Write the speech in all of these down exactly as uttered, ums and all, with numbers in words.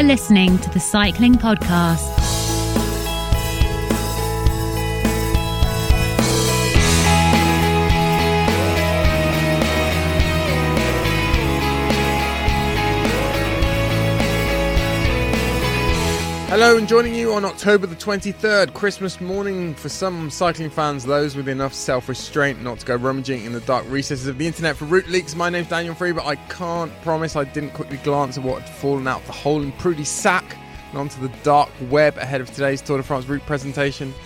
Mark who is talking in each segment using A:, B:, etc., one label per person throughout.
A: listening to the Cycling Podcast.
B: Hello, and joining you on October the twenty-third, Christmas morning for some cycling fans, those with enough self-restraint not to go rummaging in the dark recesses of the internet for route leaks. My name's Daniel Free, but I can't promise I didn't quickly glance at what had fallen out of the hole in Prudy's sack and onto the dark web ahead of today's Tour de France route presentation.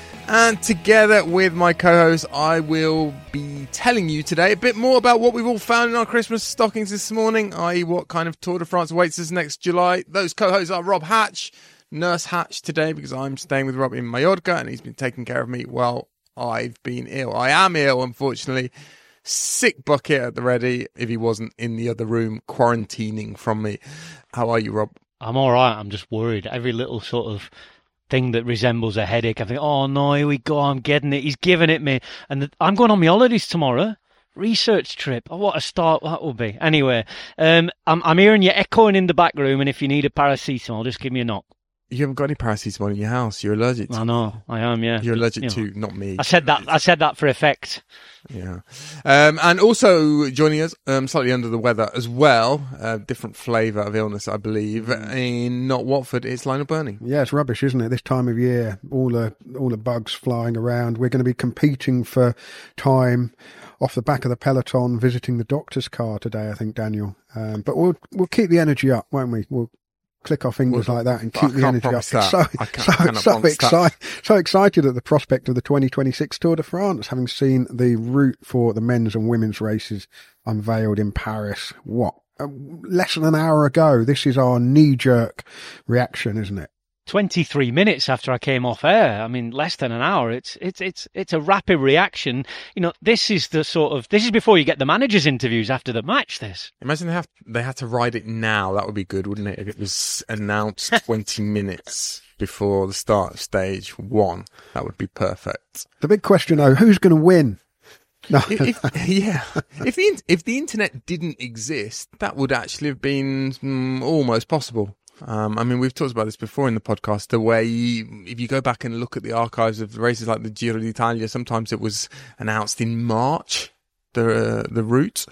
B: And together with my co-host, I will be telling you today a bit more about what we've all found in our Christmas stockings this morning, that is what kind of Tour de France awaits us next July. Those co-hosts are Rob Hatch, Nurse Hatch today, because I'm staying with Rob in Mallorca and he's been taking care of me while I've been ill. I am ill, unfortunately. Sick bucket at the ready if he wasn't in the other room quarantining from me. How are you, Rob?
C: I'm all right. I'm just worried. Every little sort of thing that resembles a headache, I think, oh no, here we go, I'm getting it. He's giving it me. And the, I'm going on my holidays tomorrow. Research trip. Oh, what a start that will be. Anyway, um, I'm, I'm hearing you echoing in the back room, and if you need a paracetamol, just give me a knock.
B: You haven't got any paracetamol in your house. You're allergic to.
C: I know. I am. Yeah.
B: You're allergic
C: you know.
B: to, not me.
C: I said that. I said that for effect.
B: Yeah. Um, and also joining us, um, slightly under the weather as well, a different flavour of illness, I believe, in not Watford. It's Lionel Burney.
D: Yeah, it's rubbish, isn't it? This time of year, all the all the bugs flying around. We're going to be competing for time off the back of the peloton, visiting the doctor's car today, I think, Daniel. Um, but we'll we'll keep the energy up, won't we? We'll click our fingers well, like that and keep the energy up.
B: That.
D: So,
B: I can't,
D: so,
B: I cannot
D: so, exci-
B: that.
D: so excited at the prospect of the twenty twenty-six Tour de France, having seen the route for the men's and women's races unveiled in Paris. What? Uh, less than an hour ago. This is our knee-jerk reaction, isn't it?
C: twenty-three minutes after I came off air. I mean, less than an hour. It's it's it's it's a rapid reaction. You know, this is the sort of this is before you get the managers' interviews after the match. This.
B: Imagine they have they had to ride it now. That would be good, wouldn't it? If it was announced twenty minutes before the start of stage one, that would be perfect.
D: The big question, though, who's going to win? No.
B: if, if, yeah, if the if the internet didn't exist, that would actually have been mm, almost possible. Um, I mean, we've talked about this before in the podcast, the way you, if you go back and look at the archives of races like the Giro d'Italia, sometimes it was announced in March, the uh, the route,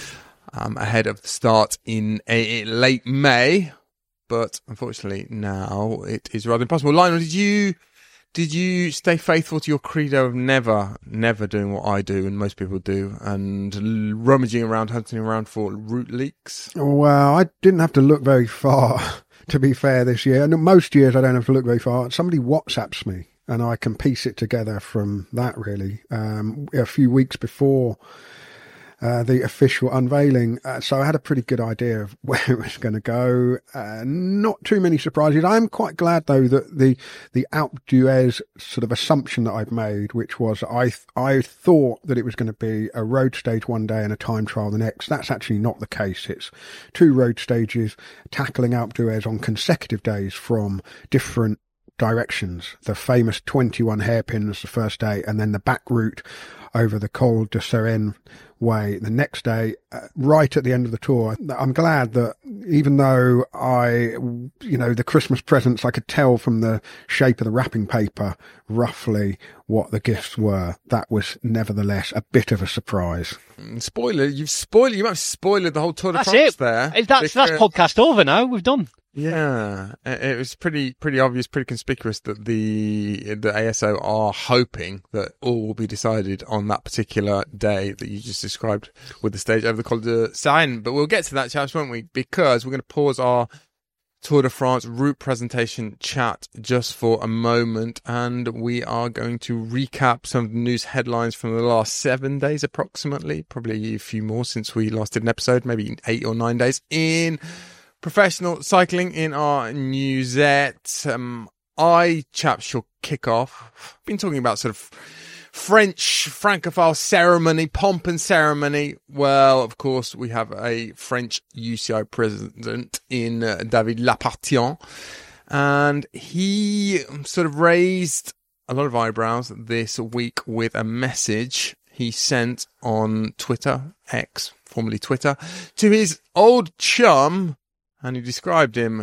B: um, ahead of the start in a, a late May. But unfortunately, now it is rather impossible. Lionel, did you did you stay faithful to your credo of never, never doing what I do and most people do, and rummaging around, hunting around for route leaks?
D: Well, I didn't have to look very far. To be fair, this year, and most years I don't have to look very far. Somebody WhatsApps me and I can piece it together from that, really. Um, a few weeks before uh, the official unveiling, uh, so I had a pretty good idea of where it was going to go. Uh, not too many surprises. I'm quite glad, though, that the the Alpe d'Huez sort of assumption that I've made, which was I th- I thought that it was going to be a road stage one day and a time trial the next. That's actually not the case. It's two road stages tackling Alpe d'Huez on consecutive days from different directions. The famous twenty-one hairpins the first day, and then the back route over the Col de Seren way the next day, uh, right at the end of the tour. I'm glad that even though I, you know, the Christmas presents, I could tell from the shape of the wrapping paper roughly what the gifts were. That was nevertheless a bit of a surprise.
B: Spoiler, you've spoiled, you might have spoiled the whole Tour de
C: that's
B: France
C: it.
B: there.
C: That's, because... that's podcast over now. We've done.
B: Yeah, it was pretty pretty obvious, pretty conspicuous that the the A S O are hoping that all will be decided on that particular day that you just described with the stage over the Col de Seren. But we'll get to that, chaps, won't we? Because we're going to pause our Tour de France route presentation chat just for a moment, and we are going to recap some of the news headlines from the last seven days approximately, probably a few more since we last did an episode, maybe eight or nine days in professional cycling in our newsette. Um, I, chaps, shall kick off. Been talking about sort of French Francophile ceremony, pomp and ceremony. Well, of course, we have a French U C I president in uh, David Lappartient, and he sort of raised a lot of eyebrows this week with a message he sent on Twitter, X, formerly Twitter, to his old chum, and he described him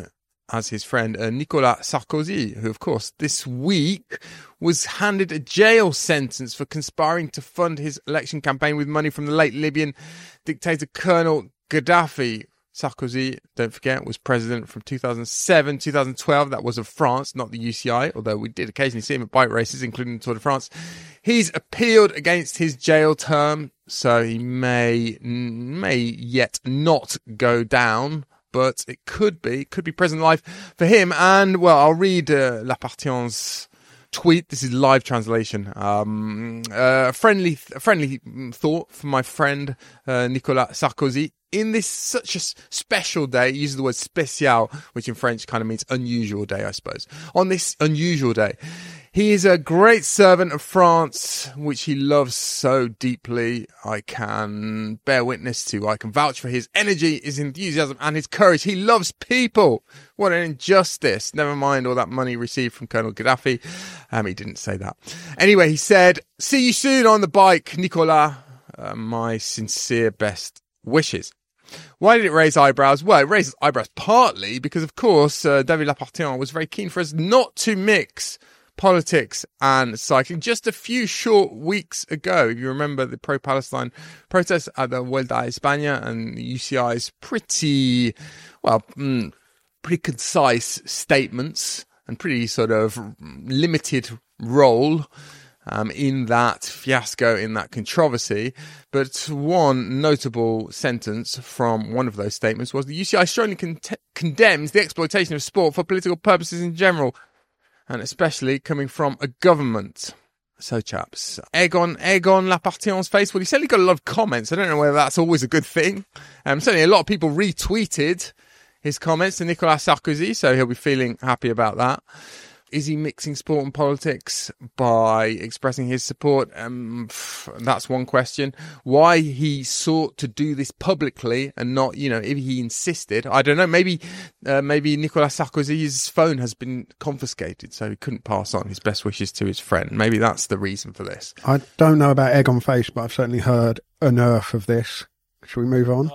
B: as his friend uh, Nicolas Sarkozy, who, of course, this week was handed a jail sentence for conspiring to fund his election campaign with money from the late Libyan dictator Colonel Gaddafi. Sarkozy, don't forget, was president from two thousand seven to two thousand twelve. That was of France, not the U C I, although we did occasionally see him at bike races, including the Tour de France. He's appealed against his jail term, so he may may yet not go down, but it could be, could be prison life for him. And, well, I'll read uh, L'Appartien's tweet. This is live translation. Um, uh, friendly, friendly thought from my friend uh, Nicolas Sarkozy. In this such a special day, he uses the word spécial, which in French kind of means unusual day, I suppose. On this unusual day, he is a great servant of France, which he loves so deeply. I can bear witness to. I can vouch for his energy, his enthusiasm, and his courage. He loves people. What an injustice. Never mind all that money received from Colonel Gaddafi. Um, he didn't say that. Anyway, he said, "See you soon on the bike, Nicolas. Uh, my sincere best wishes." Why did it raise eyebrows? Well, it raises eyebrows partly because, of course, uh, David L'Appartient was very keen for us not to mix politics and cycling. Just a few short weeks ago, if you remember the pro-Palestine protests at the Vuelta a España and the U C I's pretty, well, mm, pretty concise statements and pretty sort of limited role Um, in that fiasco, in that controversy. But one notable sentence from one of those statements was the U C I strongly con- condemns the exploitation of sport for political purposes in general, and especially coming from a government. So, chaps, egg on, egg on L'Appartient's face. Well, he certainly got a lot of comments. I don't know whether that's always a good thing. Um, certainly a lot of people retweeted his comments to Nicolas Sarkozy, so he'll be feeling happy about that. Is he mixing sport and politics by expressing his support? Um, that's one question. Why he sought to do this publicly and not, you know, if he insisted, I don't know. Maybe, uh, maybe Nicolas Sarkozy's phone has been confiscated, so he couldn't pass on his best wishes to his friend. Maybe that's the reason for this.
D: I don't know about egg on face, but I've certainly heard enough of this. Shall we move on?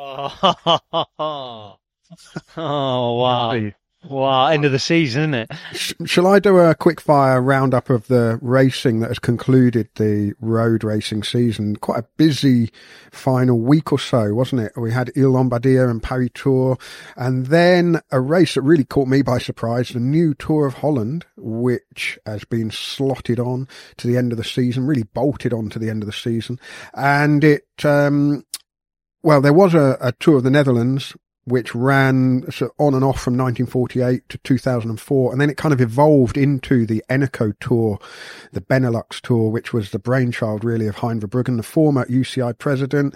C: Oh, oh wow. Wow, end of the season, isn't it?
D: Sh- shall I do a quick fire roundup of the racing that has concluded the road racing season? Quite a busy final week or so, wasn't it? We had Ile Lombardia and Paris Tour, and then a race that really caught me by surprise, the new Tour of Holland, which has been slotted on to the end of the season, really bolted on to the end of the season. And it, um, well, there was a, a Tour of the Netherlands, which ran on and off from nineteen forty-eight to two thousand four. And then it kind of evolved into the Eneco Tour, the Benelux Tour, which was the brainchild really of Hein Verbruggen, the former U C I president.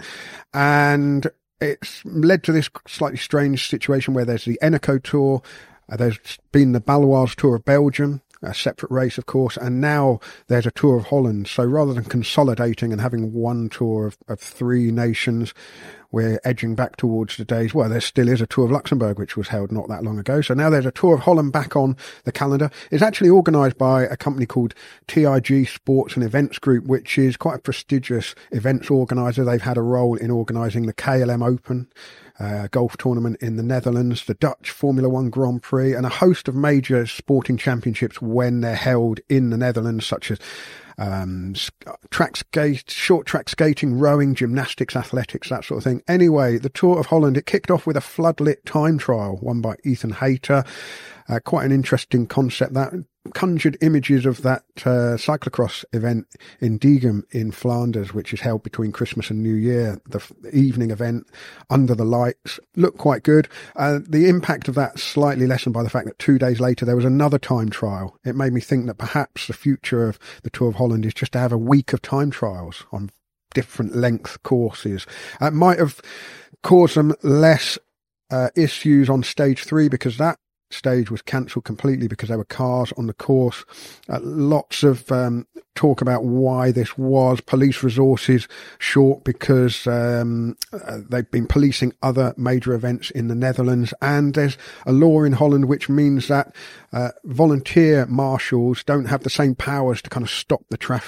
D: And it's led to this slightly strange situation where there's the Eneco Tour, uh, there's been the Baloise Tour of Belgium, a separate race, of course, and now there's a Tour of Holland. So rather than consolidating and having one tour of, of three nations, we're edging back towards the days, well, there still is a Tour of Luxembourg, which was held not that long ago. So now there's a Tour of Holland back on the calendar. It's actually organised by a company called T I G Sports and Events Group, which is quite a prestigious events organiser. They've had a role in organising the K L M Open, Uh, golf tournament in the Netherlands, the Dutch Formula One Grand Prix, and a host of major sporting championships when they're held in the Netherlands, such as um, track skate, short track skating, rowing, gymnastics, athletics, that sort of thing. Anyway, the Tour of Holland, it kicked off with a floodlit time trial won by Ethan Hayter. Uh, quite an interesting concept that conjured images of that uh, cyclocross event in Diegem in Flanders, which is held between Christmas and New Year. The f- evening event under the lights looked quite good. Uh, the impact of that slightly lessened by the fact that two days later there was another time trial. It made me think that perhaps the future of the Tour of Holland is just to have a week of time trials on different length courses. Uh, it might have caused some less uh, issues on stage three, because that stage was cancelled completely because there were cars on the course. Uh, lots of um, talk about why this was. Police resources short because um, uh, they've been policing other major events in the Netherlands, and there's a law in Holland which means that uh, volunteer marshals don't have the same powers to kind of stop the traffic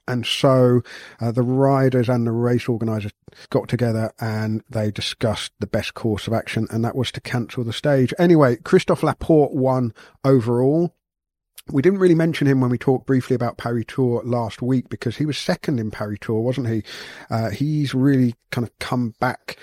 D: And so uh, the riders and the race organisers got together and they discussed the best course of action, and that was to cancel the stage. Anyway, Christophe Laporte won overall. We didn't really mention him when we talked briefly about Paris Tour last week because he was second in Paris Tour, wasn't he? Uh, he's really kind of come back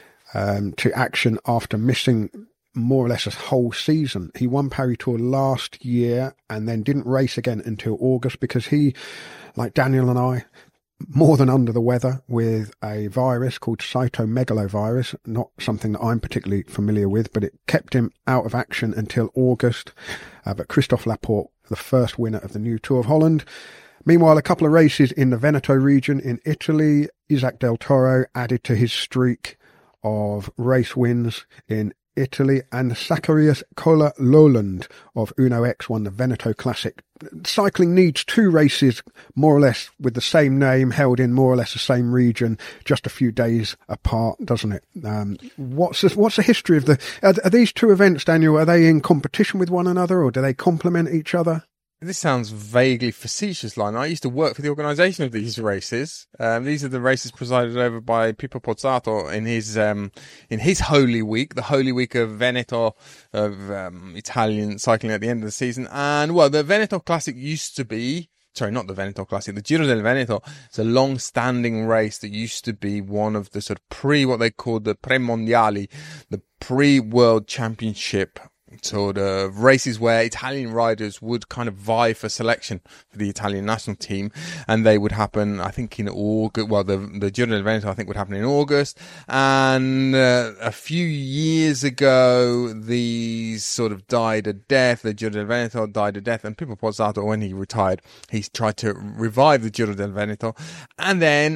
D: um, to action after missing more or less a whole season. He won Paris Tour last year and then didn't race again until August because he, like Daniel and I, more than under the weather with a virus called cytomegalovirus, not something that I'm particularly familiar with, but it kept him out of action until August. Uh, but Christophe Laporte, the first winner of the new Tour of Holland. Meanwhile, a couple of races in the Veneto region in Italy. Isaac Del Toro added to his streak of race wins in Italy, and Zacharias Koller Lowland of Uno X won the Veneto Classic. Cycling needs two races more or less with the same name, held in more or less the same region, just a few days apart, doesn't it? Um, what's the, what's the history of the... Are, are these two events, Daniel, are they in competition with one another or do they complement each other?
B: This sounds vaguely facetious, Lionel. I used to work for the organisation of these races. Um, these are the races presided over by Pippo Pozzato in his um, in his Holy Week, the Holy Week of Veneto, of um, Italian cycling at the end of the season. And, well, the Veneto Classic used to be... Sorry, not the Veneto Classic. The Giro del Veneto. It's a long-standing race that used to be one of the sort of pre, what they called the pre-mondiali, the pre-world championship sort of races where Italian riders would kind of vie for selection for the Italian national team, and they would happen, I think, in August. Well, the the Giro del Veneto, I think, would happen in August. And uh, a few years ago, these sort of died a death. The Giro del Veneto died a death, and Pippo Pozzato, when he retired, he tried to revive the Giro del Veneto, and then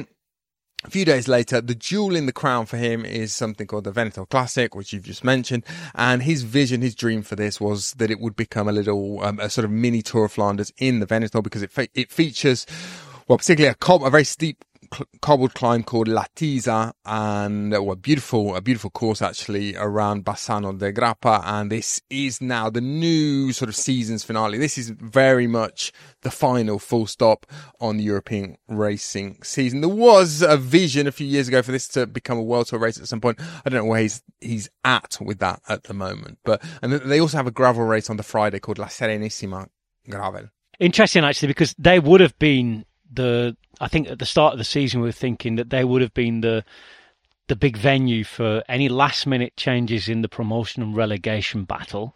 B: a few days later, the jewel in the crown for him is something called the Veneto Classic, which you've just mentioned. And his vision, his dream for this was that it would become a little, um, a sort of mini Tour of Flanders in the Veneto, because it fe- it features, well, particularly a, cob- a very steep cobbled climb called La Tisa, and uh, well, beautiful, a beautiful course actually around Bassano del Grappa. And this is now the new sort of season's finale. This is very much the final full stop on the European racing season. There was a vision a few years ago for this to become a World Tour race at some point. I don't know where he's he's at with that at the moment. But and they also have a gravel race on the Friday called La Serenissima Gravel.
C: Interesting, actually, because they would have been the, I think at the start of the season we were thinking that they would have been the the big venue for any last minute changes in the promotion and relegation battle.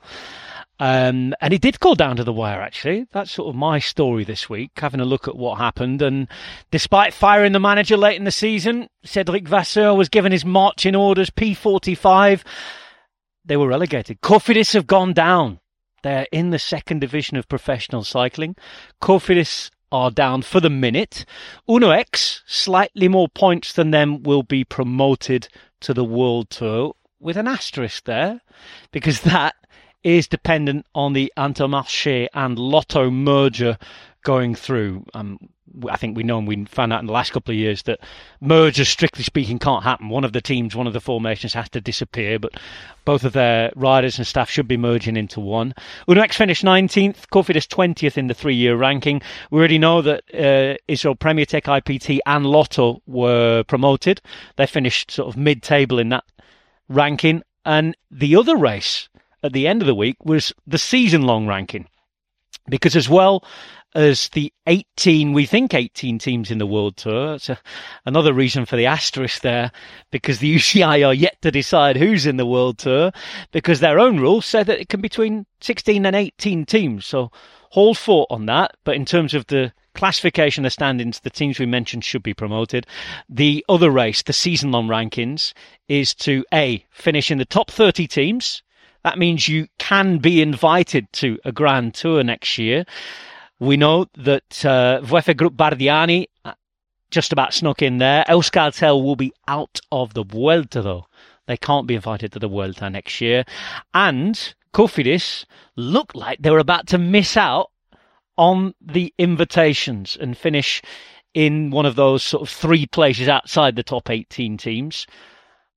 C: Um, and it did go down to the wire, actually. That's sort of my story this week, having a look at what happened. And despite firing the manager late in the season, Cédric Vasseur was given his marching orders, P forty-five. They were relegated. Cofidis have gone down. They're in the second division of professional cycling. Cofidis are down for the minute. Uno X, slightly more points than them, will be promoted to the World Tour, with an asterisk there, because that is dependent on the Intermarché and Lotto merger going through. Um, I think we know, and we found out in the last couple of years, that mergers, strictly speaking, can't happen. One of the teams, one of the formations has to disappear, but both of their riders and staff should be merging into one. Uno X finished nineteenth, Cofidis twentieth in the three-year ranking. We already know that uh, Israel Premier Tech, I P T and Lotto were promoted. They finished sort of mid-table in that ranking. And the other race at the end of the week was the season-long ranking, because as well as the eighteen, we think eighteen teams in the World Tour, it's a, another reason for the asterisk there, because the U C I are yet to decide who's in the World Tour, because their own rules say that it can be between sixteen and eighteen teams. So hold fort on that. But in terms of the classification, the standings, the teams we mentioned should be promoted. The other race, the season-long rankings, is to A, finish in the top thirty teams. That means you can be invited to a Grand Tour next year. We know that uh, VfR Group Bardiani just about snuck in there. Euskaltel will be out of the Vuelta, though. They can't be invited to the Vuelta next year. And Cofidis looked like they were about to miss out on the invitations and finish in one of those sort of three places outside the top eighteen teams.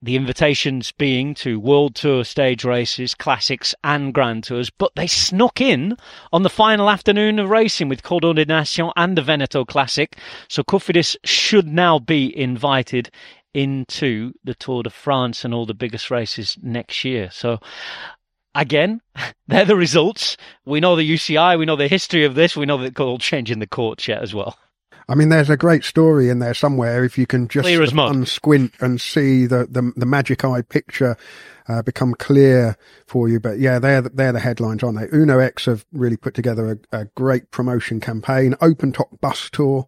C: the invitations being to World Tour stage races, classics and Grand Tours, but they snuck in on the final afternoon of racing with Cordon des Nations and the Veneto Classic. So Cofidis should now be invited into the Tour de France and all the biggest races next year. So again, they're the results. We know the U C I, we know the history of this, we know that it's all changing the courts yet as well.
D: I mean, there's a great story in there somewhere if you can just unsquint and see the, the, the magic eye picture uh, become clear for you. But yeah, they're, they're the headlines, aren't they? Uno X have really put together a, a great promotion campaign. Open Top Bus Tour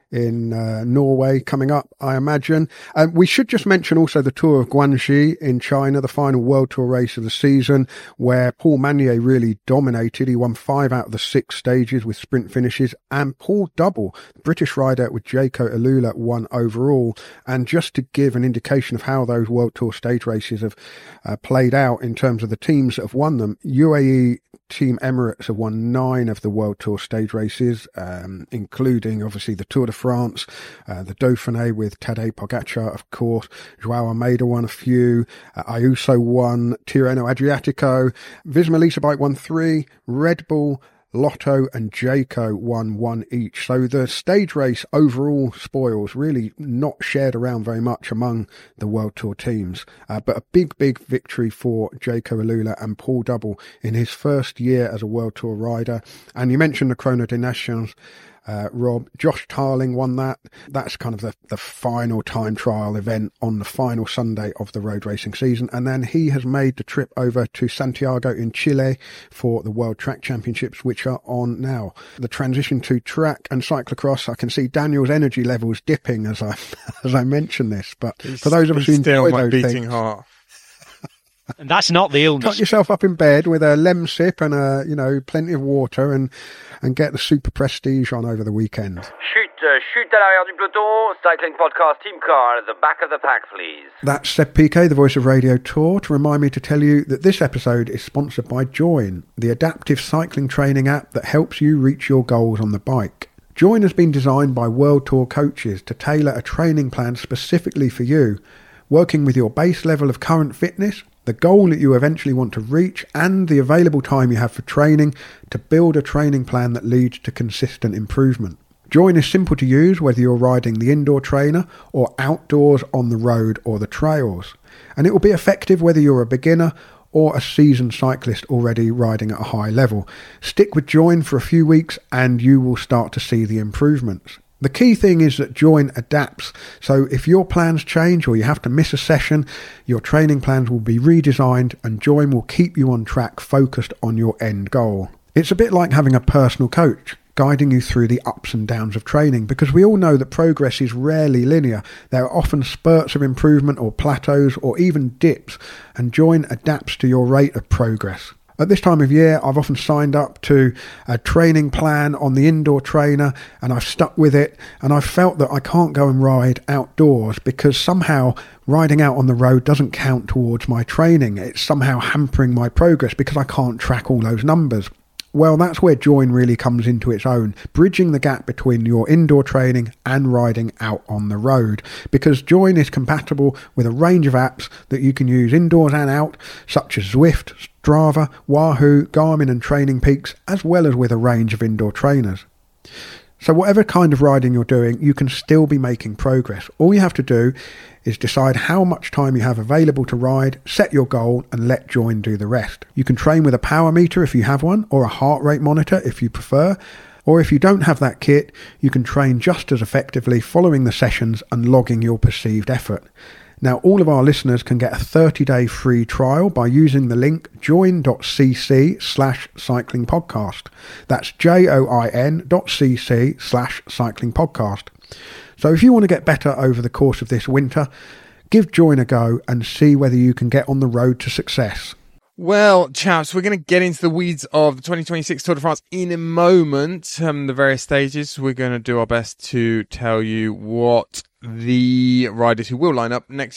D: in uh, Norway coming up, I imagine. Um, we should just mention also the Tour of Guangxi in China, the final World Tour race of the season, where Paul Magnier really dominated. He won five out of the six stages with sprint finishes, and Paul Double, the British rider with Jaco Alula, won overall. And just to give an indication of how those World Tour stage races have uh, played out in terms of the teams that have won them, U A E Team Emirates have won nine of the World Tour stage races, um, including obviously the Tour de France, uh, the Dauphiné with Tadej Pogacar, of course. Joao Almeida won a few. Uh, Ayuso won. Tirreno Adriatico. Visma Lease Bike won three. Red Bull, Lotto and Jayco won one each. So the stage race overall spoils really not shared around very much among the World Tour teams. Uh, but a big, big victory for Jaco Alula and Paul Double in his first year as a World Tour rider. And you mentioned the Chrono des Nations. Uh, Rob, Josh Tarling won that. That's kind of the, the final time trial event on the final Sunday of the road racing season. And then he has made the trip over to Santiago in Chile for the World Track Championships, which are on now. The transition to track and cyclocross, I can see Daniel's energy levels dipping as I as I mention this. But
B: He's,
D: for those of us who enjoy
B: my
D: those
B: beating
D: things,
B: heart.
C: And that's not the illness.
D: Cut yourself up in bed with a lem sip and a, you know, plenty of water and, and get the Super Prestige on over the weekend.
E: Chute, uh, chute à l'arrière du peloton, cycling podcast team car at the back of the pack, please.
D: That's Seb Piquet, the voice of Radio Tour, to remind me to tell you that this episode is sponsored by Join, the adaptive cycling training app that helps you reach your goals on the bike. Join has been designed by World Tour coaches to tailor a training plan specifically for you, working with your base level of current fitness, the goal that you eventually want to reach, and the available time you have for training to build a training plan that leads to consistent improvement. Join is simple to use whether you're riding the indoor trainer or outdoors on the road or the trails. And it will be effective whether you're a beginner or a seasoned cyclist already riding at a high level. Stick with Join for a few weeks and you will start to see the improvements. The key thing is that Join adapts, so if your plans change or you have to miss a session, your training plans will be redesigned and Join will keep you on track, focused on your end goal. It's a bit like having a personal coach guiding you through the ups and downs of training, because we all know that progress is rarely linear. There are often spurts of improvement or plateaus or even dips, and Join adapts to your rate of progress. At this time of year, I've often signed up to a training plan on the indoor trainer and I've stuck with it, and I've felt that I can't go and ride outdoors because somehow riding out on the road doesn't count towards my training. It's somehow hampering my progress because I can't track all those numbers. Well, that's where Join really comes into its own, bridging the gap between your indoor training and riding out on the road, because Join is compatible with a range of apps that you can use indoors and out, such as Zwift, Strava, Wahoo, Garmin and Training Peaks, as well as with a range of indoor trainers. So whatever kind of riding you're doing, you can still be making progress. All you have to do is decide how much time you have available to ride, set your goal and let Join do the rest. You can train with a power meter if you have one, or a heart rate monitor if you prefer. Or if you don't have that kit, you can train just as effectively following the sessions and logging your perceived effort. Now, all of our listeners can get a thirty-day free trial by using the link join.cc slash cycling podcast. That's J-O-I-N dot C-C slash cycling podcast. So if you want to get better over the course of this winter, give Join a go and see whether you can get on the road to success.
B: Well, chaps, we're going to get into the weeds of the twenty twenty-six Tour de France in a moment. Um, the various stages, we're going to do our best to tell you what the riders who will line up next year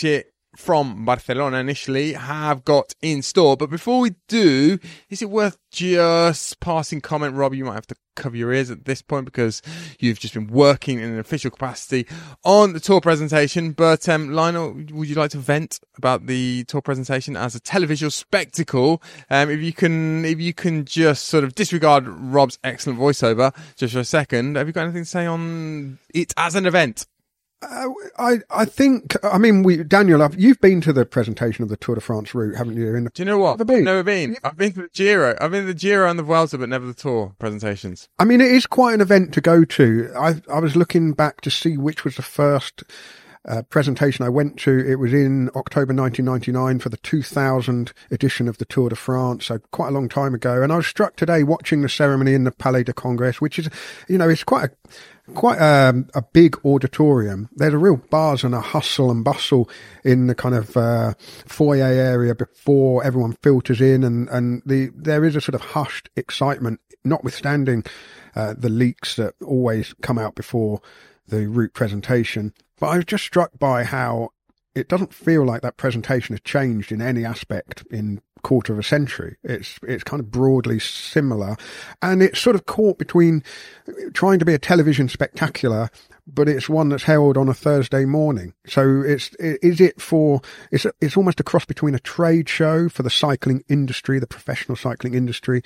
B: from Barcelona initially have got in store. But before we do, is it worth just passing comment? Rob, you might have to cover your ears at this point because you've just been working in an official capacity on the tour presentation. But um, Lionel, would you like to vent about the tour presentation as a televisual spectacle? Um, if you can, if you can just sort of disregard Rob's excellent voiceover just for a second, have you got anything to say on it as an event?
D: Uh, I I think I mean we Daniel, I've, you've been to the presentation of the Tour de France route, haven't you? In the,
B: Do you know what?
D: Never been.
B: I've never been. I've been to the Giro. I've been to the Giro and the Vuelta, but never the Tour presentations.
D: I mean, it is quite an event to go to. I I was looking back to see which was the first uh, presentation I went to. It was in October nineteen ninety-nine for the two thousand edition of the Tour de France, so quite a long time ago. And I was struck today watching the ceremony in the Palais de Congrès, which is, you know, it's quite a Quite um, a big auditorium. There's a real buzz and a hustle and bustle in the kind of uh, foyer area before everyone filters in, and, and the there is a sort of hushed excitement, notwithstanding uh, the leaks that always come out before the route presentation. But I was just struck by how it doesn't feel like that presentation has changed in any aspect in quarter of a century. It's it's kind of broadly similar, and it's sort of caught between trying to be a television spectacular, but it's one that's held on a Thursday morning. So it's is it for it's it's almost a cross between a trade show for the cycling industry, the professional cycling industry,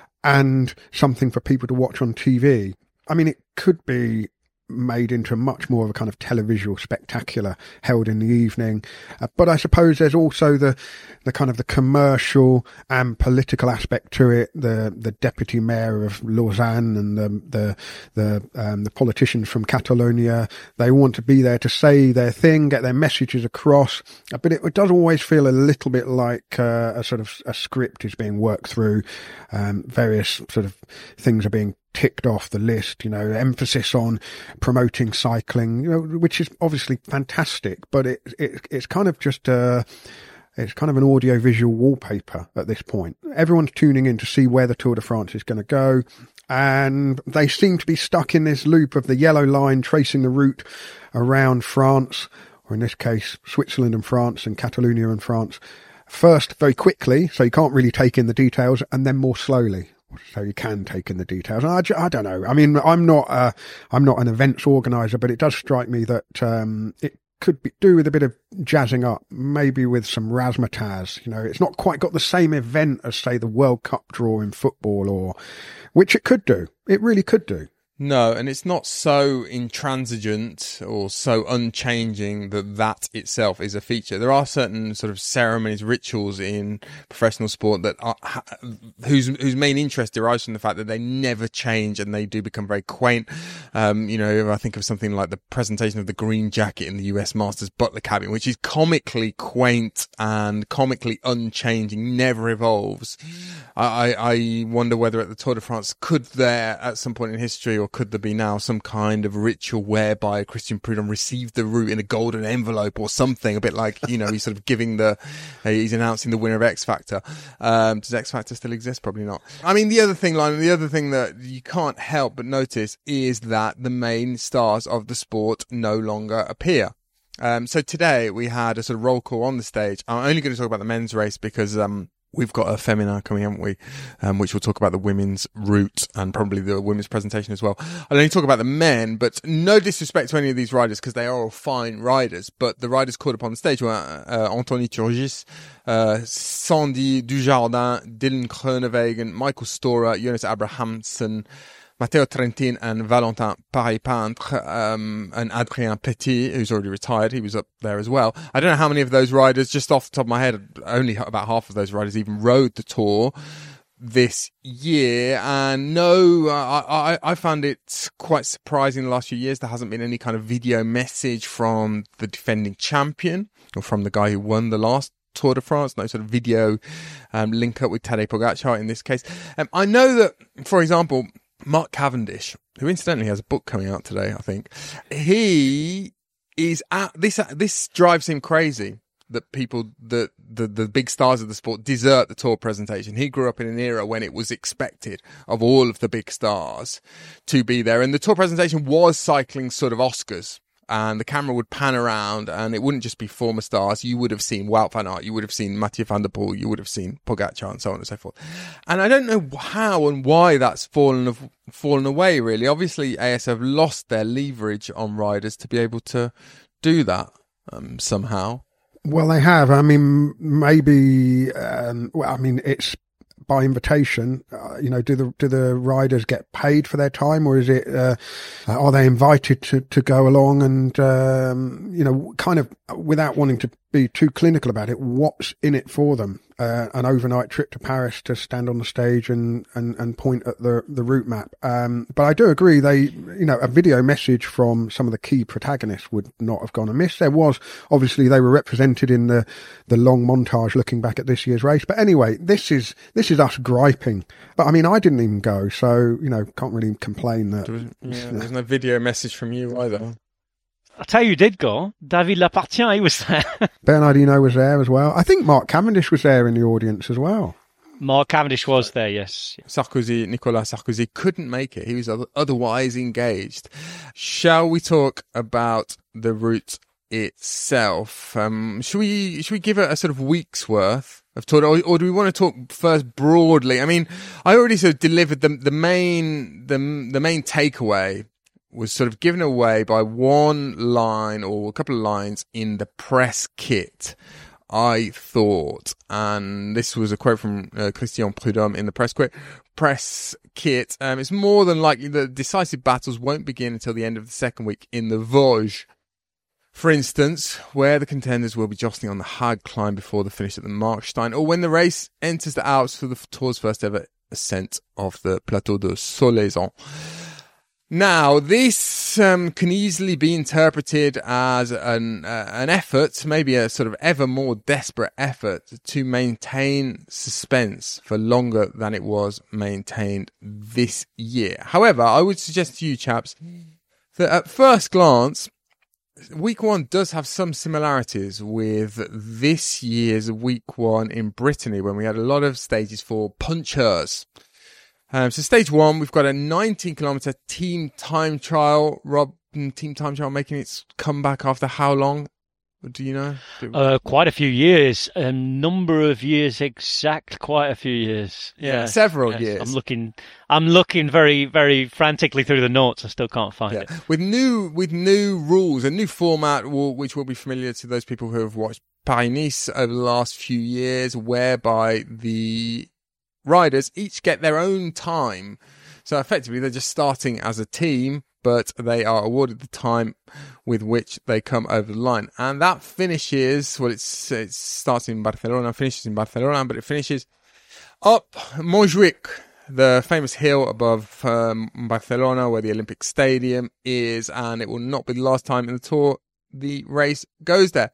D: and something for people to watch on T V. I mean, it could be made into much more of a kind of televisual spectacular held in the evening. Uh, but I suppose there's also the, the kind of the commercial and political aspect to it. The, the deputy mayor of Lausanne and the, the, the, um, the politicians from Catalonia, they want to be there to say their thing, get their messages across. Uh, but it, it does always feel a little bit like uh, a sort of a script is being worked through. Um, various sort of things are being ticked off the list, you know, emphasis on promoting cycling, you know, which is obviously fantastic, but it, it it's kind of just uh it's kind of an audio visual wallpaper at this point. Everyone's tuning in to see where the Tour de France is going to go, and they seem to be stuck in this loop of the yellow line tracing the route around France, or in this case Switzerland and France and Catalonia and France, first very quickly, so you can't really take in the details, and then more slowly, so you can take in the details. I, I don't know. I mean, I'm not uh, I'm not an events organizer, but it does strike me that um, it could be do with a bit of jazzing up, maybe with some razzmatazz. You know, it's not quite got the same event as, say, the World Cup draw in football, or which it could do. It really could do.
B: No, and it's not so intransigent or so unchanging that that itself is a feature. There are certain sort of ceremonies, rituals in professional sport that are, whose whose main interest derives from the fact that they never change and they do become very quaint. Um, you know, I think of something like the presentation of the green jacket in the U S Masters Butler cabin, which is comically quaint and comically unchanging, never evolves. I, I wonder whether at the Tour de France could there at some point in history, or could there be now, some kind of ritual whereby Christian Prudhomme received the route in a golden envelope or something, a bit like, you know, he's sort of giving the, uh, he's announcing the winner of X Factor. Um, does X Factor still exist? Probably not. I mean, the other thing, Lionel, the other thing that you can't help but notice is that the main stars of the sport no longer appear. Um, so today we had a sort of roll call on the stage. I'm only going to talk about the men's race because, um, we've got a Femina coming, haven't we? Um, which will talk about the women's route and probably the women's presentation as well. I'll only talk about the men, but no disrespect to any of these riders because they are all fine riders. But the riders called upon the stage were uh, Anthony Turgis, uh, Sandy Dujardin, Dylan Groenewegen, Michael Storer, Jonas Abrahamsen, Matteo Trentin and Valentin Paris-Peintre, um, and Adrien Petit, who's already retired. He was up there as well. I don't know how many of those riders, just off the top of my head, only about half of those riders even rode the Tour this year. And no, I, I, I found it quite surprising the last few years. There hasn't been any kind of video message from the defending champion or from the guy who won the last Tour de France, no sort of video um, link up with Tadej Pogacar in this case. Um, I know that, for example, Mark Cavendish, who incidentally has a book coming out today, I think, he is at this. This drives him crazy that people, that the the big stars of the sport, desert the Tour presentation. He grew up in an era when it was expected of all of the big stars to be there, and the Tour presentation was cycling's sort of Oscars. and the camera would pan around, and it wouldn't just be former stars. You would have seen Wout van Aert, you would have seen Mathieu van der Poel, you would have seen Pogacar, and so on and so forth. And I don't know how and why that's fallen of, fallen away, really. Obviously, A S have lost their leverage on riders to be able to do that um, somehow.
D: Well, they have. I mean, maybe. Um, well, I mean, it's by invitation. Uh, you know, do the do the riders get paid for their time, or is it? Uh, are they invited to to go along and um, you know, kind of without wanting to be too clinical about it, what's in it for them? Uh, an overnight trip to Paris to stand on the stage and, and, and point at the, the route map. Um, but I do agree they, you know, a video message from some of the key protagonists would not have gone amiss. There was, obviously they were represented in the, the long montage looking back at this year's race. But anyway, this is, this is us griping. But I mean, I didn't even go, so, you know, can't really complain that.
B: There was, yeah, there's no video message from you either.
C: I'll tell you who did go. David Lapartien, he was there.
D: Bernardino was there as well. I think Mark Cavendish was there in the audience as well.
C: Mark Cavendish was there, yes.
B: Sarkozy, Nicolas Sarkozy couldn't make it. He was otherwise engaged. Shall we talk about the route itself? Um, should we, should we give it a sort of week's worth of talk, or, or do we want to talk first broadly? I mean, I already sort of delivered the, the main, the, the main takeaway was sort of given away by one line or a couple of lines in the press kit, I thought. And this was a quote from uh, Christian Prudhomme in the press kit. Press kit. Um, it's more than likely the decisive battles won't begin until the end of the second week in the Vosges, for instance, where the contenders will be jostling on the Hague climb before the finish at the Markstein, or when the race enters the Alps for the Tour's first ever ascent of the Plateau de Solaizon. Now, this um, can easily be interpreted as an uh, an effort, maybe a sort of ever more desperate effort to maintain suspense for longer than it was maintained this year. However, I would suggest to you chaps that at first glance, week one does have some similarities with this year's week one in Brittany, when we had a lot of stages for punchers. Um, so stage one, we've got a nineteen kilometer team time trial. Rob, team time trial making its comeback after how long? Do you know?
C: Uh, quite a few years. A number of years exact. Quite a few years. Yeah,
B: yeah several
C: yes.
B: years.
C: I'm looking. I'm looking very, very frantically through the notes. I still can't find
B: yeah.
C: it.
B: With new, with new rules, a new format, which will be familiar to those people who have watched Paris-Nice over the last few years, whereby the riders each get their own time. So effectively, they're just starting as a team, but they are awarded the time with which they come over the line. And that finishes, well, it's, it starts in Barcelona, finishes in Barcelona, but it finishes up Montjuic, the famous hill above um, Barcelona, where the Olympic Stadium is, and it will not be the last time in the Tour the race goes there.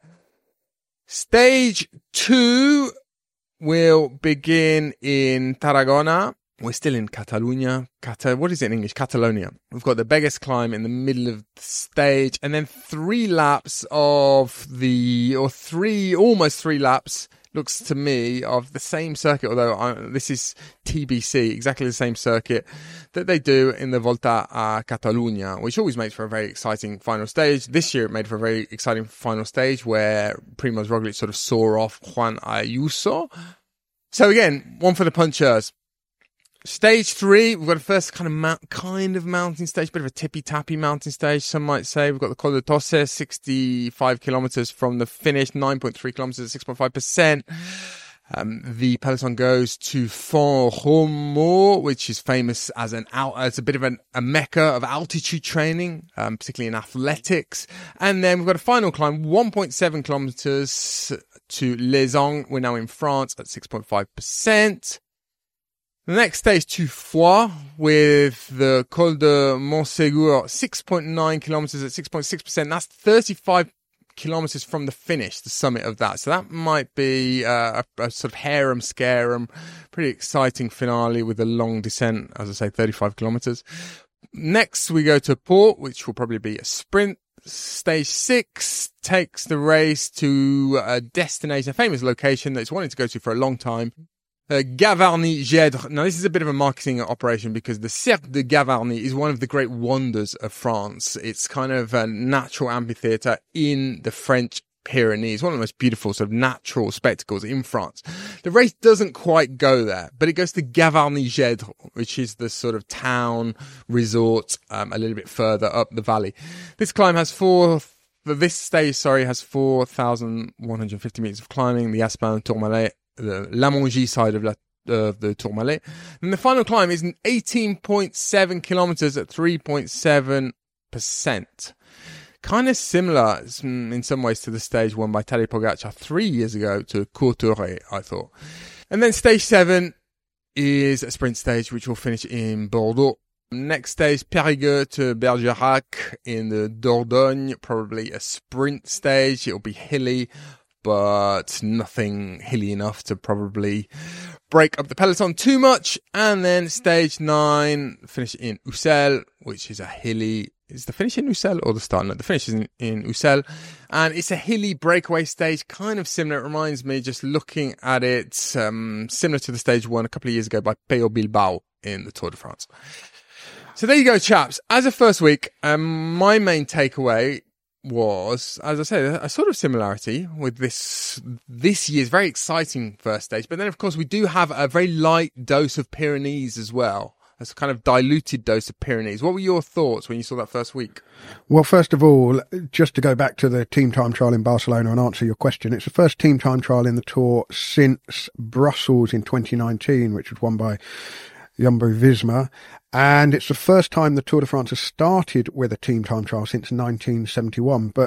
B: Stage two will begin in Tarragona. We're still in Catalonia. Cata- what is it in English? Catalonia. We've got the Beggars climb in the middle of the stage, and then three laps of the, or three, almost three laps, looks to me, of the same circuit, although I, this is T B C, exactly the same circuit that they do in the Volta a Catalunya, which always makes for a very exciting final stage. This year it made for a very exciting final stage where Primoz Roglic sort of saw off Juan Ayuso. So again, one for the punchers. Stage three, we've got a first kind of mount, kind of mountain stage, bit of a tippy-tappy mountain stage, some might say. We've got the Col de Tosse, sixty-five kilometers from the finish, nine point three kilometers at six point five percent. Um, the peloton goes to Font-Romeu, which is famous as an out, as a bit of an, a mecca of altitude training, um, particularly in athletics. And then we've got a final climb, one point seven kilometers to Les Angles. We're now in France at six point five percent. The next stage to Foix with the Col de Montségur, six point nine kilometers at six point six percent. That's thirty-five kilometers from the finish, the summit of that. So that might be uh, a, a sort of harem-scarum, pretty exciting finale with a long descent, as I say, thirty-five kilometers. Next, we go to Port, which will probably be a sprint. Stage six takes the race to a destination, a famous location that it's wanted to go to for a long time. Uh, Gavarnie-Gèdre. Now, this is a bit of a marketing operation because the Cercle de Gavarnie is one of the great wonders of France. It's kind of a natural amphitheatre in the French Pyrenees, one of the most beautiful sort of natural spectacles in France. The race doesn't quite go there, but it goes to Gavarnie-Gèdre, which is the sort of town resort um, a little bit further up the valley. This climb has four... This stage, sorry, has four thousand one hundred fifty metres of climbing, the Aspin Tourmalet, the Lamongie side of, la, uh, the Tourmalet. And the final climb is an eighteen point seven kilometres at three point seven percent. Kind of similar in some ways to the stage won by Tadej Pogacar three years ago to Courtoret, I thought. And then stage seven is a sprint stage, which will finish in Bordeaux. Next stage, Périgueux to Bergerac in the Dordogne, probably a sprint stage. It'll be hilly, but nothing hilly enough to probably break up the peloton too much. And then stage nine, finish in Ussel, which is a hilly... Is the finish in Ussel or the start? No, the finish is in, in Ussel. And it's a hilly breakaway stage, kind of similar. It reminds me, just looking at it, um, similar to the stage one a couple of years ago by Peyo Bilbao in the Tour de France. So there you go, chaps. As a first week, um, my main takeaway was, as I said, a, a sort of similarity with this this year's very exciting first stage. But then, of course, we do have a very light dose of Pyrenees as well. A kind of diluted dose of Pyrenees. What were your thoughts when you saw that first week?
D: Well, first of all, just to go back to the team time trial in Barcelona and answer your question, it's the first team time trial in the Tour since Brussels in twenty nineteen, which was won by Jumbo-Visma, and it's the first time the Tour de France has started with a team time trial since nineteen seventy-one. But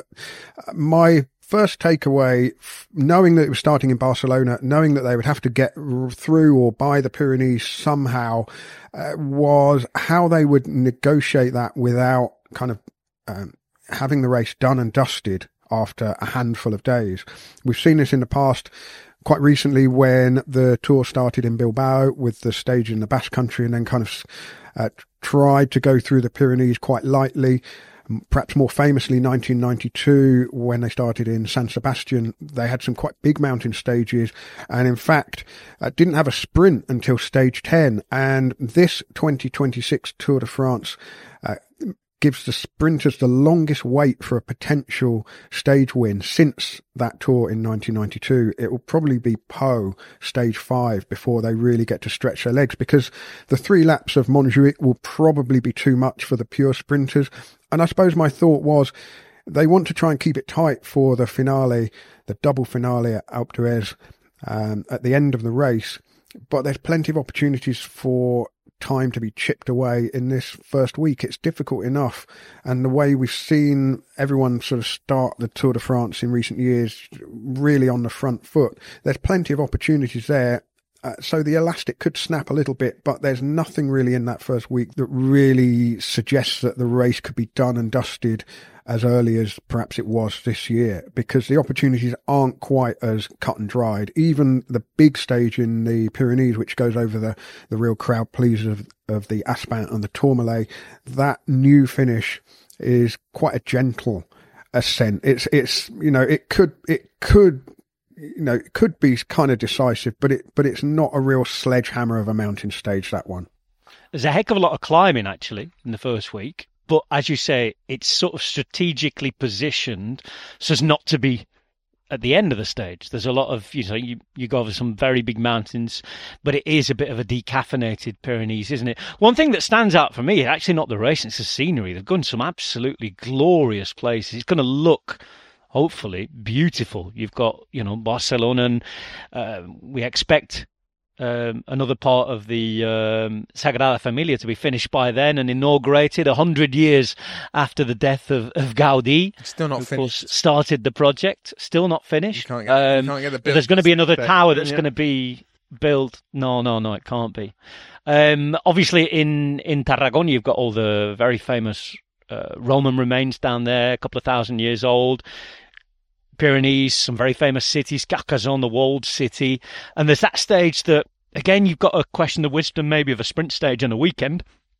D: my first takeaway, knowing that it was starting in Barcelona, knowing that they would have to get through or by the Pyrenees somehow, uh, was how they would negotiate that without kind of um, having the race done and dusted after a handful of days. We've seen this in the past. Quite recently, when the Tour started in Bilbao with the stage in the Basque Country and then kind of uh, tried to go through the Pyrenees quite lightly, perhaps more famously nineteen ninety-two when they started in San Sebastian, they had some quite big mountain stages and in fact uh, didn't have a sprint until stage ten. And this twenty twenty-six Tour de France uh, gives the sprinters the longest wait for a potential stage win since that tour in nineteen ninety-two. It will probably be Pau, stage five, before they really get to stretch their legs, because the three laps of Montjuic will probably be too much for the pure sprinters. And I suppose my thought was they want to try and keep it tight for the finale, the double finale at Alpe d'Huez um, at the end of the race. But there's plenty of opportunities for time to be chipped away in this first week. It's difficult enough, and the way we've seen everyone sort of start the Tour de France in recent years really on the front foot, there's plenty of opportunities there. Uh, so the elastic could snap a little bit, but there's nothing really in that first week that really suggests that the race could be done and dusted as early as perhaps it was this year, because the opportunities aren't quite as cut and dried. Even the big stage in the Pyrenees, which goes over the, the real crowd pleasers of, of the Aspin and the Tourmalet, that new finish is quite a gentle ascent. It's, it's, you know, it could, it could, you know, it could be kind of decisive, but it, but it's not a real sledgehammer of a mountain stage, that one.
C: There's a heck of a lot of climbing actually in the first week. But as you say, it's sort of strategically positioned so as not to be at the end of the stage. There's a lot of, you know, you, you go over some very big mountains, but it is a bit of a decaffeinated Pyrenees, isn't it? One thing that stands out for me is actually not the race, it's the scenery. They've gone to some absolutely glorious places. It's going to look, hopefully, beautiful. You've got, you know, Barcelona, and uh, we expect Um, another part of the um, Sagrada Familia to be finished by then and inaugurated a hundred years after the death of, of Gaudi.
B: Still not
C: of
B: finished.
C: Course, started the project. Still not finished.
B: You can't get,
C: um,
B: you can't get the
C: but there's going to be another
B: bit.
C: tower that's
B: Yeah.
C: going to be built. No, no, no, it can't be. Um, obviously, in, in Tarragona, you've got all the very famous uh, Roman remains down there, a couple of thousand years old. Pyrenees, some very famous cities, Carcassonne, the walled city. And there's that stage that, again, you've got to question the wisdom maybe of a sprint stage on a weekend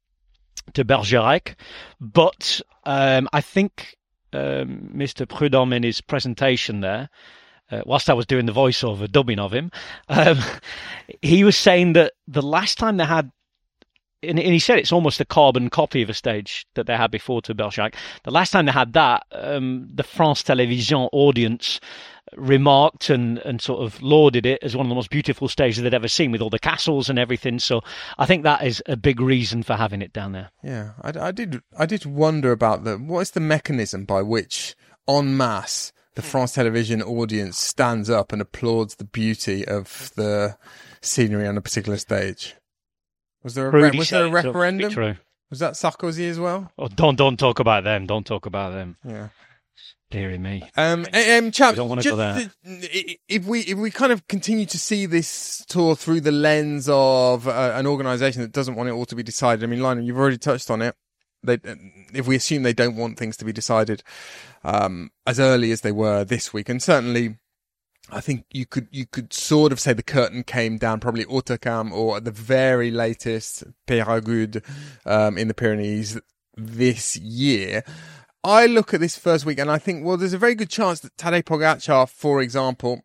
C: to Bergerac. But um, I think um, Mister Prudhomme in his presentation there uh, whilst I was doing the voiceover dubbing of him, um, he was saying that the last time they had, and he said it's almost a carbon copy of a stage that they had before to Bergerac. The last time they had that, um, the France Télévisions audience remarked and, and sort of lauded it as one of the most beautiful stages they'd ever seen, with all the castles and everything. So I think that is a big reason for having it down there.
B: Yeah, I, I did I did wonder about the what is the mechanism by which en masse the France Television audience stands up and applauds the beauty of the scenery on a particular stage. Was there a, re- was there a referendum? Was that Sarkozy as well?
C: Oh, don't don't talk about them. Don't talk about them.
B: Yeah.
C: Deary me.
B: Um, um, chaps,
C: don't want to go there.
B: If we if we kind of continue to see this tour through the lens of uh, an organisation that doesn't want it all to be decided, I mean, Lionel, you've already touched on it. They, if we assume they don't want things to be decided um, as early as they were this week, and certainly, I think you could you could sort of say the curtain came down, probably Hautacam or at the very latest Peyragudes um, in the Pyrenees this year. I look at this first week and I think, well, there's a very good chance that Tadej Pogačar, for example,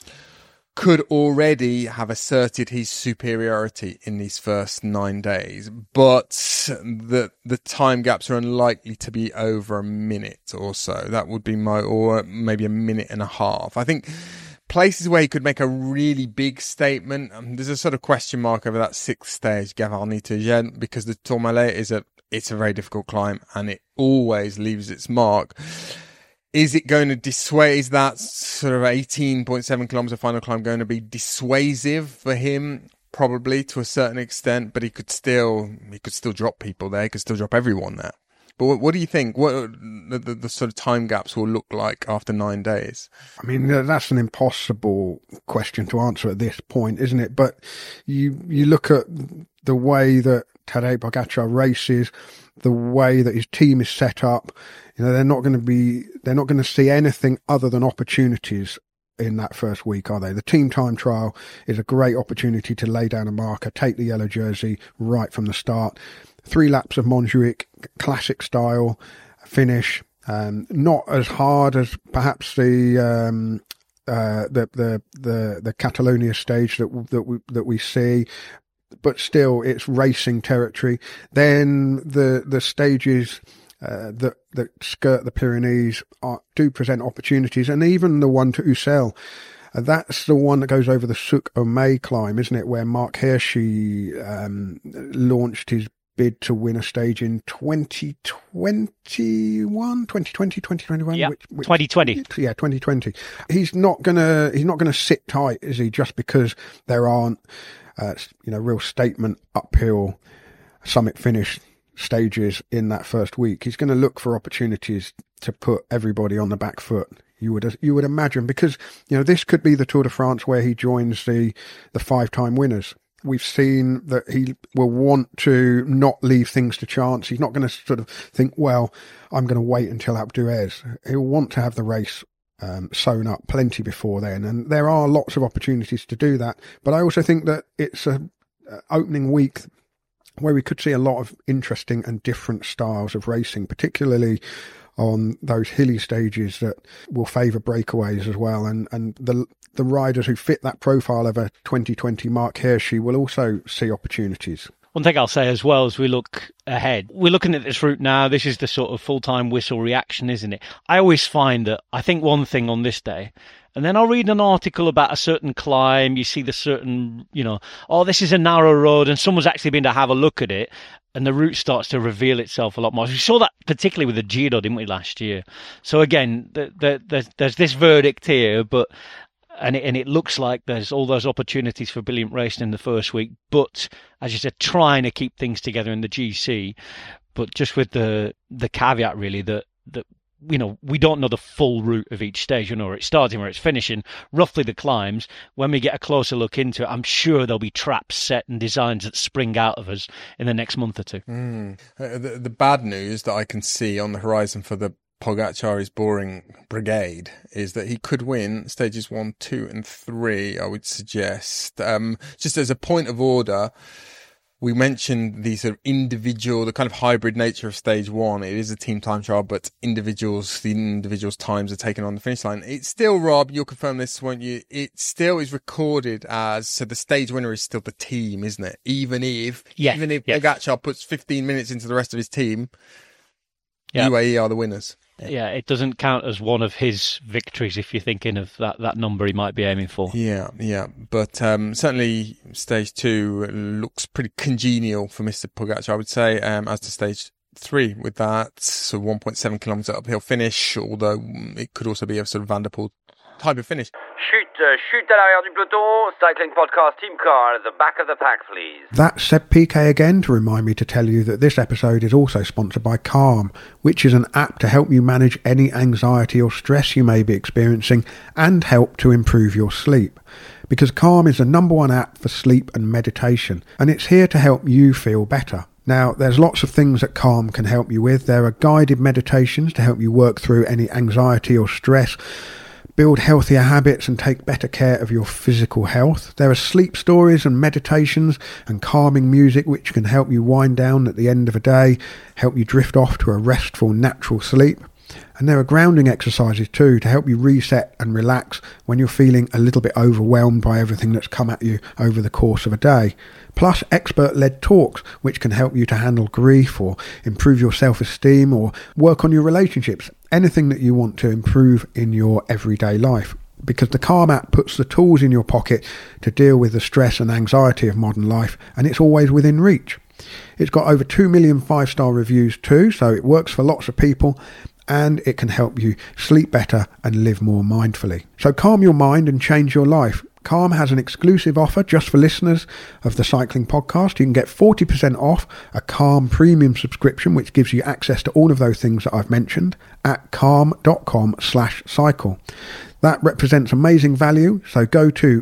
B: could already have asserted his superiority in these first nine days, but the the time gaps are unlikely to be over a minute or so. That would be my, or maybe a minute and a half. I think places where he could make a really big statement, um, there's a sort of question mark over that sixth stage, Gavarnie to Gênes, because the Tourmalet is a it's a very difficult climb and it always leaves its mark. Is it going to dissuade, is that sort of eighteen point seven kilometre final climb going to be dissuasive for him? Probably to a certain extent, but he could still, he could still drop people there. He could still drop everyone there. But what, what do you think? What the, the, the sort of time gaps will look like after nine days?
D: I mean, that's an impossible question to answer at this point, isn't it? But you you look at the way that Tadej Pogačar races, the way that his team is set up. You know, they're not going to be, they're not going to see anything other than opportunities in that first week, are they? The team time trial is a great opportunity to lay down a marker, take the yellow jersey right from the start. Three laps of Montjuic, classic style finish. Um, not as hard as perhaps the um, uh, the the the the Catalonia stage that that we that we see, but still it's racing territory. Then the the stages uh, that that skirt the Pyrenees are, do present opportunities, and even the one to Ussel. Uh, that's the one that goes over the Suc au May climb, isn't it? Where Mark Hirschi um, launched his bid to win a stage in twenty twenty-one, twenty twenty, twenty twenty-one.
C: Yeah,
D: which, which,
C: twenty twenty.
D: Yeah, twenty twenty. He's not gonna, he's not gonna sit tight, is he? Just because there aren't, uh, you know, real statement uphill summit finish stages in that first week. He's going to look for opportunities to put everybody on the back foot. You would, you would imagine, because, you know, this could be the Tour de France where he joins the, the five-time winners. We've seen that he will want to not leave things to chance. He's not going to sort of think, well, I'm going to wait until Alpe d'Huez. He'll want to have the race um, sewn up plenty before then. And there are lots of opportunities to do that. But I also think that it's a, a opening week where we could see a lot of interesting and different styles of racing, particularly on those hilly stages that will favour breakaways as well. And, and the the riders who fit that profile of a twenty twenty Mark Hirschi will also see opportunities.
C: One thing I'll say as well as we look ahead, we're looking at this route now. This is the sort of full-time whistle reaction, isn't it? I always find that I think one thing on this day, and then I'll read an article about a certain climb. You see the certain, you know, oh, this is a narrow road, and someone's actually been to have a look at it, and the route starts to reveal itself a lot more. We saw that particularly with the Giro, didn't we, last year? So again, the, the, the, there's this verdict here, but and it, and it looks like there's all those opportunities for brilliant racing in the first week. But as you said, trying to keep things together in the G C, but just with the the caveat really that that. You know, we don't know the full route of each stage, you know, where it's starting, where it's finishing, roughly the climbs. When we get a closer look into it, I'm sure there'll be traps set and designs that spring out of us in the next month or two.
B: Mm. Uh, the, the bad news that I can see on the horizon for the Pogačar is boring brigade is that he could win stages one, two, and three, I would suggest. Um, just as a point of order, we mentioned the sort of individual, the kind of hybrid nature of stage one. It is a team time trial, but individuals, the individuals' times are taken on the finish line. It's still, Rob, you'll confirm this, won't you? It still is recorded as, so the stage winner is still the team, isn't it? Even if,
C: yeah,
B: even if
C: yeah.
B: Pogačar puts fifteen minutes into the rest of his team,
C: yeah.
B: U A E are the winners.
C: Yeah, it doesn't count as one of his victories if you're thinking of that, that number he might be aiming for.
B: Yeah, yeah. But um, certainly stage two looks pretty congenial for Mister Pogačar, I would say, um, as to stage three with that sort of one point seven kilometre uphill finish, although it could also be a sort of Van der Poel type of finish.
E: Chute, uh, chute à l'arrière du peloton, Cycling Podcast Team Car at the back of the pack, please.
D: That's Seb P K again to remind me to tell you that this episode is also sponsored by Calm, which is an app to help you manage any anxiety or stress you may be experiencing and help to improve your sleep. Because Calm is the number one app for sleep and meditation, and it's here to help you feel better. Now, there's lots of things that Calm can help you with. There are guided meditations to help you work through any anxiety or stress, build healthier habits and take better care of your physical health. There are sleep stories and meditations and calming music which can help you wind down at the end of a day, help you drift off to a restful, natural sleep. And there are grounding exercises too to help you reset and relax when you're feeling a little bit overwhelmed by everything that's come at you over the course of a day. Plus expert-led talks which can help you to handle grief or improve your self-esteem or work on your relationships. Anything that you want to improve in your everyday life. Because the Calm app puts the tools in your pocket to deal with the stress and anxiety of modern life, and it's always within reach. It's got over two million five-star reviews too, so it works for lots of people, and it can help you sleep better and live more mindfully. So calm your mind and change your life. Calm has an exclusive offer just for listeners of the Cycling Podcast. You can get forty percent off a Calm premium subscription, which gives you access to all of those things that I've mentioned at calm.com slash cycle. That represents amazing value, so go to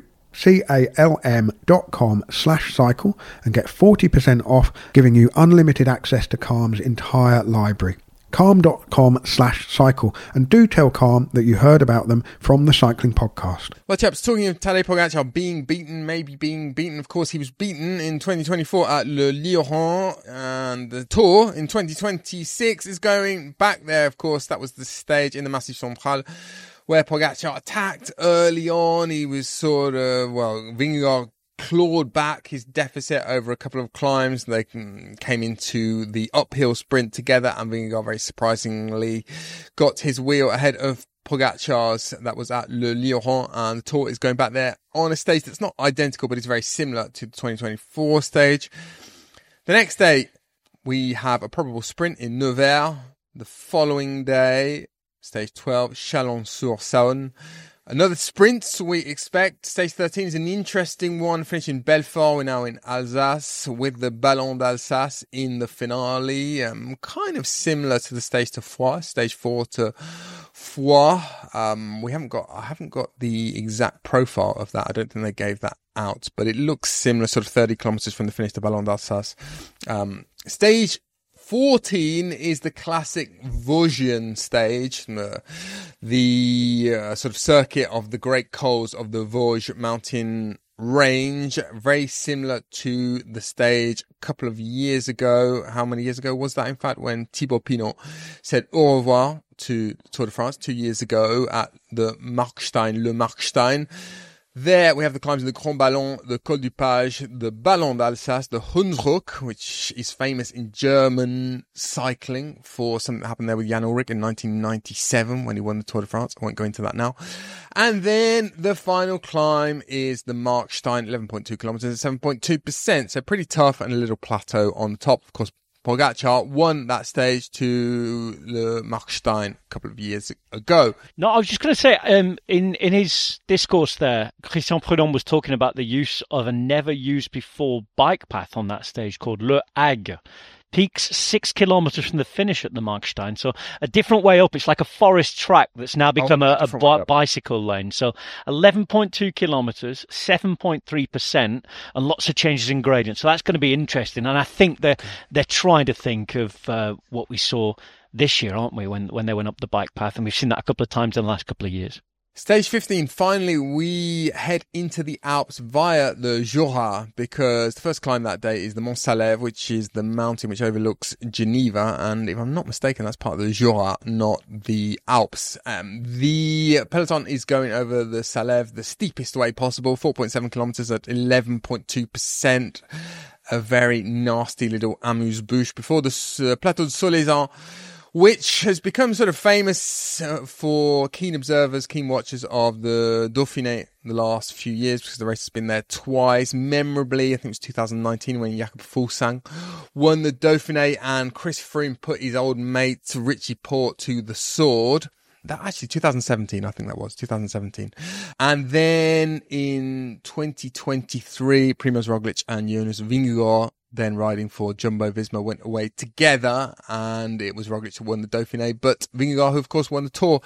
D: calm.com slash cycle and get forty percent off, giving you unlimited access to Calm's entire library. calm.com slash cycle, and do tell Calm that you heard about them from the Cycling Podcast.
B: Well, chaps, talking of Tadej Pogačar being beaten, maybe being beaten, of course he was beaten in twenty twenty-four at Le Lioran, and the Tour in twenty twenty-six is going back there, of course. That was the stage in the Massif Central where Pogačar attacked early on. He was sort of, well, Vingegaard clawed back his deficit over a couple of climbs. They came into the uphill sprint together, and Vingegaard very surprisingly got his wheel ahead of Pogačar's. That was at Le Lioran, and the Tour is going back there on a stage that's not identical, but it's very similar to the twenty twenty-four stage. The next day, we have a probable sprint in Nevers. The following day, stage twelve, Chalon-sur-Saône. Another sprint we expect. Stage thirteen is an interesting one. Finishing Belfort, we're now in Alsace with the Ballon d'Alsace in the finale. Um, kind of similar to the stage to Foix, stage four to Foix. Um, we haven't got, I haven't got the exact profile of that. I don't think they gave that out, but it looks similar, sort of thirty kilometers from the finish to Ballon d'Alsace. Um, stage fourteen is the classic Vosgian stage, the, the uh, sort of circuit of the great cols of the Vosges mountain range, very similar to the stage a couple of years ago. How many years ago was that, in fact, when Thibaut Pinot said au revoir to Tour de France two years ago at the Markstein, Le Markstein. There we have the climbs in the Grand Ballon, the Col du Page, the Ballon d'Alsace, the Hunsrück, which is famous in German cycling for something that happened there with Jan Ullrich in nineteen ninety-seven when he won the Tour de France. I won't go into that now. And then the final climb is the Markstein, eleven point two kilometers at seven point two percent. So pretty tough, and a little plateau on the top. Of course, Pogačar won that stage to Le Markstein a couple of years ago.
C: No, I was just going to say, um, in, in his discourse there, Christian Prudhomme was talking about the use of a never-used-before bike path on that stage called Le Hague. Peaks six kilometres from the finish at the Markstein, so a different way up. It's like a forest track that's now become oh, a, a bi- bicycle lane. So eleven point two kilometres, seven point three percent, and lots of changes in gradient. So that's going to be interesting. And I think they're they're trying to think of uh, what we saw this year, aren't we? When when they went up the bike path, and we've seen that a couple of times in the last couple of years.
B: Stage fifteen, finally, we head into the Alps via the Jura, because the first climb that day is the Mont Salève, which is the mountain which overlooks Geneva, and if I'm not mistaken, that's part of the Jura, not the Alps. Um, the peloton is going over the Salève the steepest way possible, four point seven kilometers at eleven point two percent. A very nasty little amuse-bouche before the uh, Plateau de Solaizan, which has become sort of famous uh, for keen observers, keen watchers of the Dauphiné the last few years, because the race has been there twice. Memorably, I think it was two thousand nineteen when Jakob Fuglsang won the Dauphiné and Chris Froome put his old mate Richie Porte to the sword. That actually, two thousand seventeen, I think that was, two thousand seventeen. And then in twenty twenty-three, Primož Roglič and Jonas Vingegaard, then riding for Jumbo-Visma, went away together, and it was Roglič who won the Dauphiné, but Vingegaard, who of course won the Tour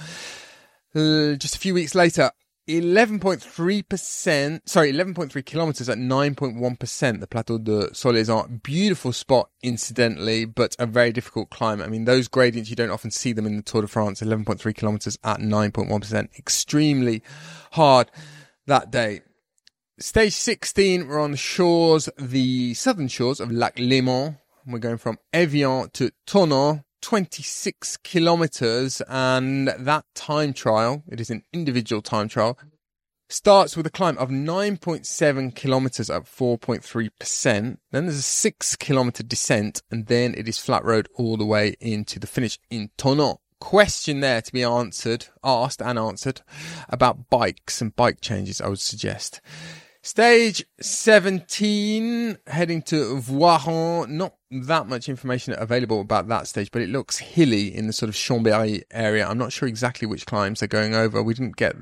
B: uh, just a few weeks later. eleven point three percent, sorry, eleven point three kilometers at nine point one percent, the Plateau de Solaizan. Beautiful spot, incidentally, but a very difficult climb. I mean, those gradients, you don't often see them in the Tour de France. eleven point three kilometers at nine point one percent. Extremely hard that day. Stage sixteen, we're on the shores, the southern shores of Lac Léman. We're going from Evian to Thonon, twenty-six kilometers, and that time trial, it is an individual time trial, starts with a climb of nine point seven kilometers at four point three percent. Then there's a six kilometer descent, and then it is flat road all the way into the finish in Thonon. Question there to be answered, asked and answered about bikes and bike changes, I would suggest. Stage seventeen, heading to Voiron. Not that much information available about that stage, but it looks hilly in the sort of Chambéry area. I'm not sure exactly which climbs they're going over. We didn't get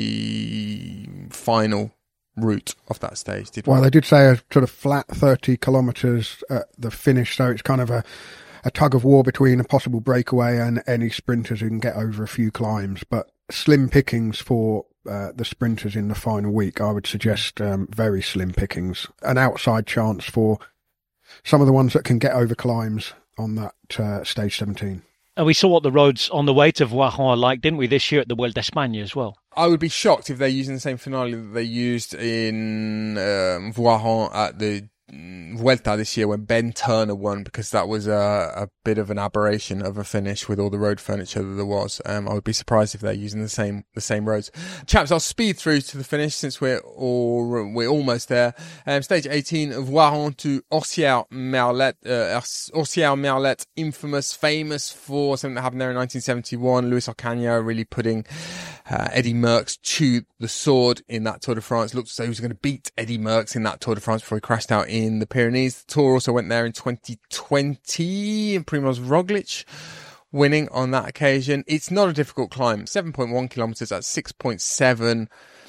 B: the final route of that stage, did we?
D: Well, they did say a sort of flat thirty kilometres at the finish, so it's kind of a, a tug of war between a possible breakaway and any sprinters who can get over a few climbs, but slim pickings for Uh, the sprinters in the final week. I would suggest um, very slim pickings. An outside chance for some of the ones that can get over climbs on that uh, stage seventeen.
C: And we saw what the roads on the way to Voiron are like, didn't we, this year at the Vuelta a España as well?
B: I would be shocked if they're using the same finale that they used in um, Voiron at the Vuelta this year when Ben Turner won, because that was a, a bit of an aberration of a finish with all the road furniture that there was. Um, I would be surprised if they're using the same the same roads. Chaps, I'll speed through to the finish since we're all, we're almost there. Um, stage eighteen, Voiron to Orsières-Merlet. Uh, Orsières-Merlet, infamous, famous for something that happened there in nineteen seventy-one. Luis Ocaña really putting uh, Eddie Merckx to the sword in that Tour de France. Looked as though he was going to beat Eddie Merckx in that Tour de France before he crashed out in the Pyrenees. The Tour also went there in twenty twenty, and Primož Roglič winning on that occasion. It's not a difficult climb, seven point one kilometers at six point seven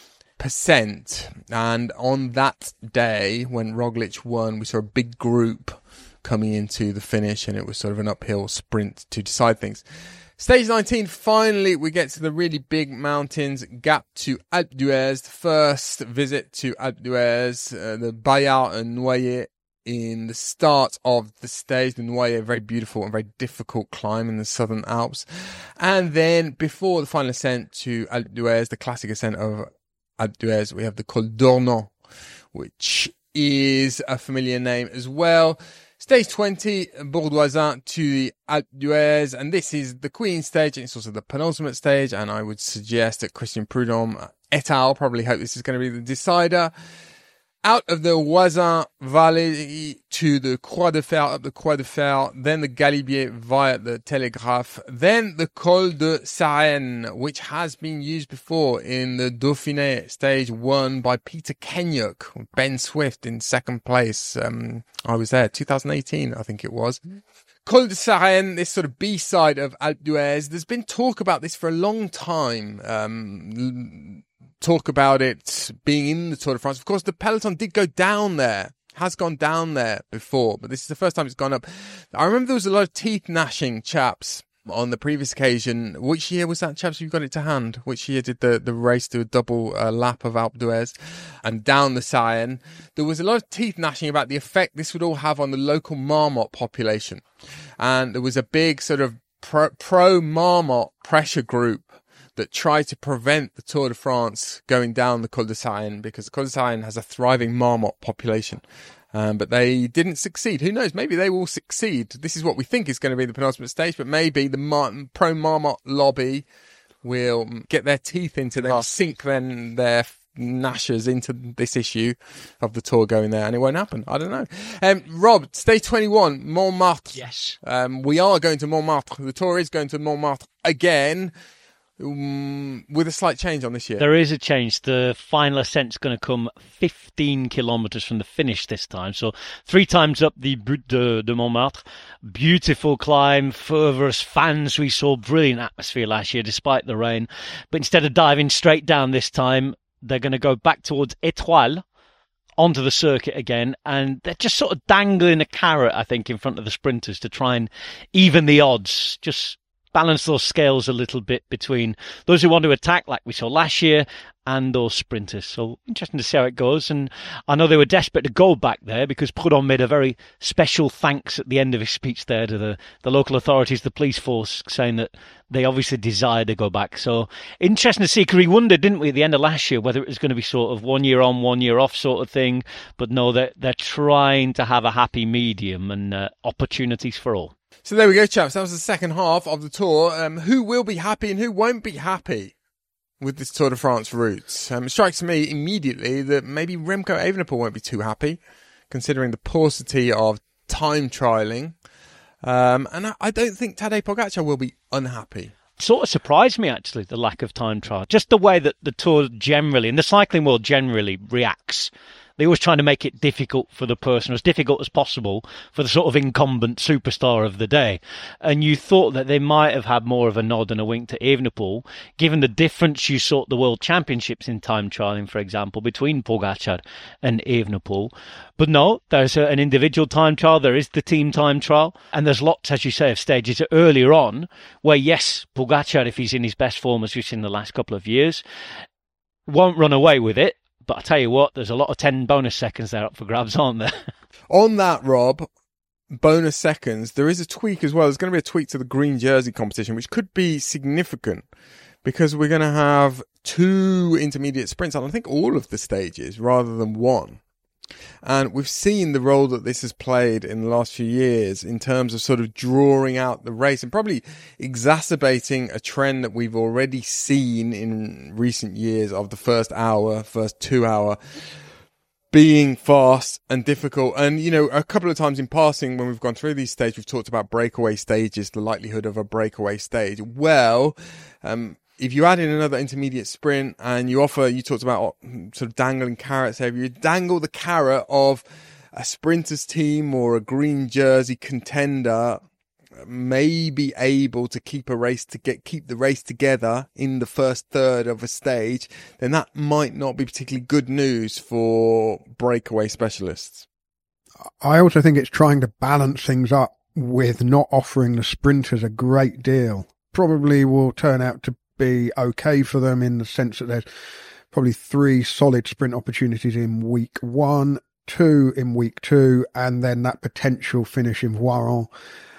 B: percent. And on that day when Roglič won, we saw a big group coming into the finish, and it was sort of an uphill sprint to decide things. Stage nineteen, finally, we get to the really big mountains, Gap to Alpe d'Huez, the first visit to Alpe d'Huez, uh, the Bayard and Noyer in the start of the stage. The Noyer, very beautiful and very difficult climb in the southern Alps. And then before the final ascent to Alpe d'Huez, the classic ascent of Alpe d'Huez, we have the Col d'Ornon, which is a familiar name as well. Stage twenty, Bourdoisin to the Alpe d'Huez, and this is the Queen stage, and it's also the penultimate stage, and I would suggest that Christian Prudhomme et al. Probably hope this is going to be the decider. Out of the Oisin Valley to the Croix de Fer, up the Croix de Fer, then the Galibier via the Télégraphe, then the Col de Sarenne, which has been used before in the Dauphiné stage one by Peter Kenyuk, Ben Swift in second place. Um, I was there, two thousand eighteen, I think it was. Col de Sarenne, this sort of B-side of Alpe d'Huez. There's been talk about this for a long time. Um, talk about it being in the Tour de France. Of course, the peloton did go down there, has gone down there before, but this is the first time it's gone up. I remember there was a lot of teeth gnashing, chaps, on the previous occasion. Which year was that, chaps? You've got it to hand. Which year did the, the race do a double uh, lap of Alpe d'Huez and down the Sarenne? There was a lot of teeth gnashing about the effect this would all have on the local marmot population. And there was a big sort of pro, pro marmot pressure group that tried to prevent the Tour de France going down the Col de Saône, because the Col de Saône has a thriving marmot population. Um, but they didn't succeed. Who knows? Maybe they will succeed. This is what we think is going to be the penultimate stage, but maybe the Mar- pro-marmot lobby will get their teeth into them, sink then their gnashers into this issue of the Tour going there, and it won't happen. I don't know. Um, Rob, stage twenty-one, Montmartre.
C: Yes.
B: Um, we are going to Montmartre. The Tour is going to Montmartre again. Um, with a slight change on this year.
C: There is a change. The final ascent's going to come fifteen kilometres from the finish this time. So three times up the Butte de, de Montmartre. Beautiful climb, fervorous fans. We saw brilliant atmosphere last year despite the rain. But instead of diving straight down this time, they're going to go back towards Étoile, onto the circuit again, and they're just sort of dangling a carrot, I think, in front of the sprinters to try and even the odds. Just balance those scales a little bit between those who want to attack, like we saw last year, and those sprinters. So interesting to see how it goes. And I know they were desperate to go back there because Prudhomme made a very special thanks at the end of his speech there to the, the local authorities, the police force, saying that they obviously desired to go back. So interesting to see, because we wondered, didn't we, at the end of last year, whether it was going to be sort of one year on, one year off sort of thing. But no, they're, they're trying to have a happy medium and uh, opportunities for all.
B: So there we go, chaps. That was the second half of the Tour. Um, who will be happy and who won't be happy with this Tour de France route? Um, it strikes me immediately that maybe Remco Evenepoel won't be too happy, considering the paucity of time trialling. Um, and I, I don't think Tadej Pogacar will be unhappy.
C: Sort of surprised me, actually, the lack of time trial. Just the way that the Tour generally, and the cycling world generally, reacts. They always trying to make it difficult for the person, as difficult as possible for the sort of incumbent superstar of the day. And you thought that they might have had more of a nod and a wink to Evenepoel, given the difference you saw at the World Championships in time trialling, for example, between Pogacar and Evenepoel. But no, there's a, an individual time trial, there is the team time trial, and there's lots, as you say, of stages earlier on where, yes, Pogacar, if he's in his best form, as we've seen in the last couple of years, won't run away with it. But I tell you what, there's a lot of ten bonus seconds there up for grabs, aren't there?
B: On that, Rob, bonus seconds, there is a tweak as well. There's going to be a tweak to the green jersey competition, which could be significant because we're going to have two intermediate sprints on, I think, all of the stages rather than one. And we've seen the role that this has played in the last few years in terms of sort of drawing out the race and probably exacerbating a trend that we've already seen in recent years of the first hour, first two hour being fast and difficult. And, you know, a couple of times in passing when we've gone through these stages, we've talked about breakaway stages, the likelihood of a breakaway stage. Well, um, if you add in another intermediate sprint and you offer, you talked about sort of dangling carrots there, if you dangle the carrot of a sprinter's team or a green jersey contender may be able to keep a race to get, keep the race together in the first third of a stage, then that might not be particularly good news for breakaway specialists.
D: I also think it's trying to balance things up with not offering the sprinters a great deal. Probably will turn out to be okay for them in the sense that there's probably three solid sprint opportunities in week one, two in week two, and then that potential finish in Voiron.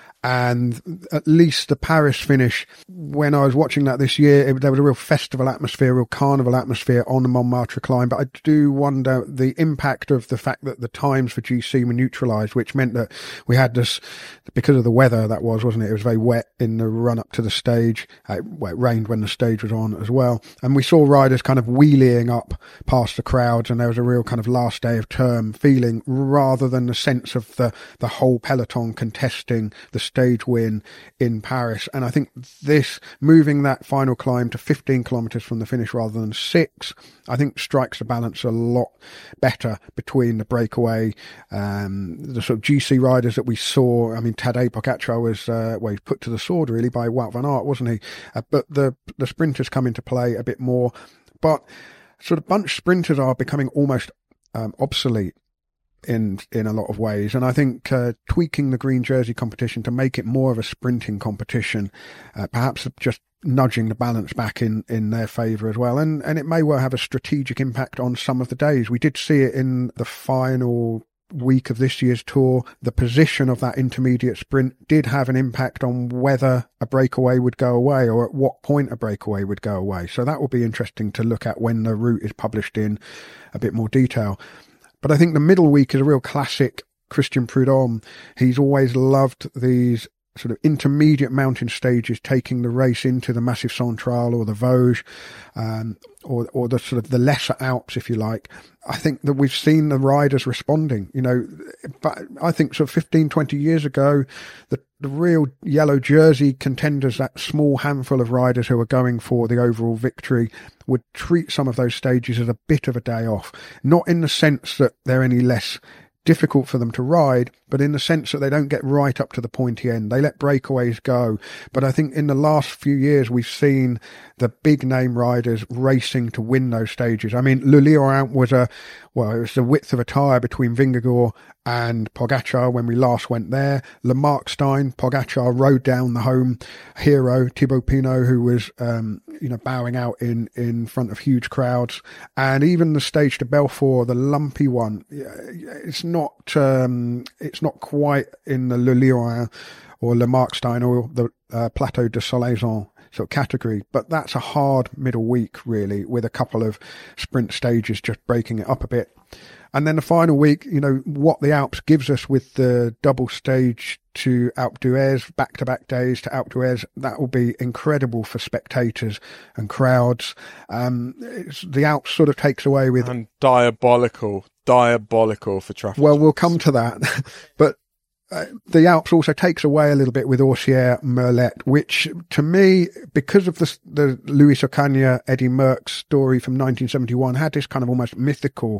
D: And at least the Paris finish, when I was watching that this year, it, there was a real festival atmosphere, a real carnival atmosphere on the Montmartre climb. But I do wonder the impact of the fact that the times for G C were neutralised, which meant that we had this, because of the weather that was, wasn't it? It was very wet in the run up to the stage. Uh, well, it rained when the stage was on as well. And we saw riders kind of wheeling up past the crowds, and there was a real kind of last day of term feeling rather than the sense of the, the whole peloton contesting the stage win in Paris. And I think this, moving that final climb to fifteen kilometres from the finish rather than six, I think strikes the balance a lot better between the breakaway, um, the sort of G C riders that we saw. I mean, Tadej Pogacar was, uh, well, he was put to the sword really by Wout van Aert, wasn't he? Uh, but the, the sprinters come into play a bit more. But sort of bunch sprinters are becoming almost um, obsolete in in a lot of ways, and I think uh, tweaking the green jersey competition to make it more of a sprinting competition, uh, perhaps just nudging the balance back in in their favour as well, and and it may well have a strategic impact on some of the days. We did see it in the final week of this year's tour, the position of that intermediate sprint did have an impact on whether a breakaway would go away or at what point a breakaway would go away. So that will be interesting to look at when the route is published in a bit more detail. But I think the middle week is a real classic Christian Prudhomme. He's always loved these sort of intermediate mountain stages, taking the race into the Massif Central or the Vosges, um, or, or the sort of the lesser Alps, if you like. I think that we've seen the riders responding, you know, but I think sort of fifteen, twenty years ago, the, the real yellow jersey contenders, that small handful of riders who are going for the overall victory, would treat some of those stages as a bit of a day off, not in the sense that they're any less difficult for them to ride, but in the sense that they don't get right up to the pointy end. They let breakaways go. But I think in the last few years, we've seen the big name riders racing to win those stages. I mean, Le Lion was a, well, it was the width of a tyre between Vingegaard and Pogacar when we last went there. Le Markstein, Pogacar rode down the home hero, Thibaut Pinot, who was, um, you know, bowing out in, in front of huge crowds. And even the stage to Belfort, the lumpy one, it's not, um, it's not quite in the Le Lion or Le Markstein or the uh, Plateau de Solaizon sort of category, but that's a hard middle week really, with a couple of sprint stages just breaking it up a bit. And then the final week, you know, what the Alps gives us with the double stage to Alpe d'Huez, back-to-back days to Alpe d'Huez, that will be incredible for spectators and crowds. Um, it's, the Alps sort of takes away with...
B: And diabolical, diabolical for traffic.
D: Well, we'll come to that. But Uh, the Alps also takes away a little bit with Orsières Merlet, which to me, because of the, the Luis Ocaña, Eddie Merckx story from nineteen seventy-one, had this kind of almost mythical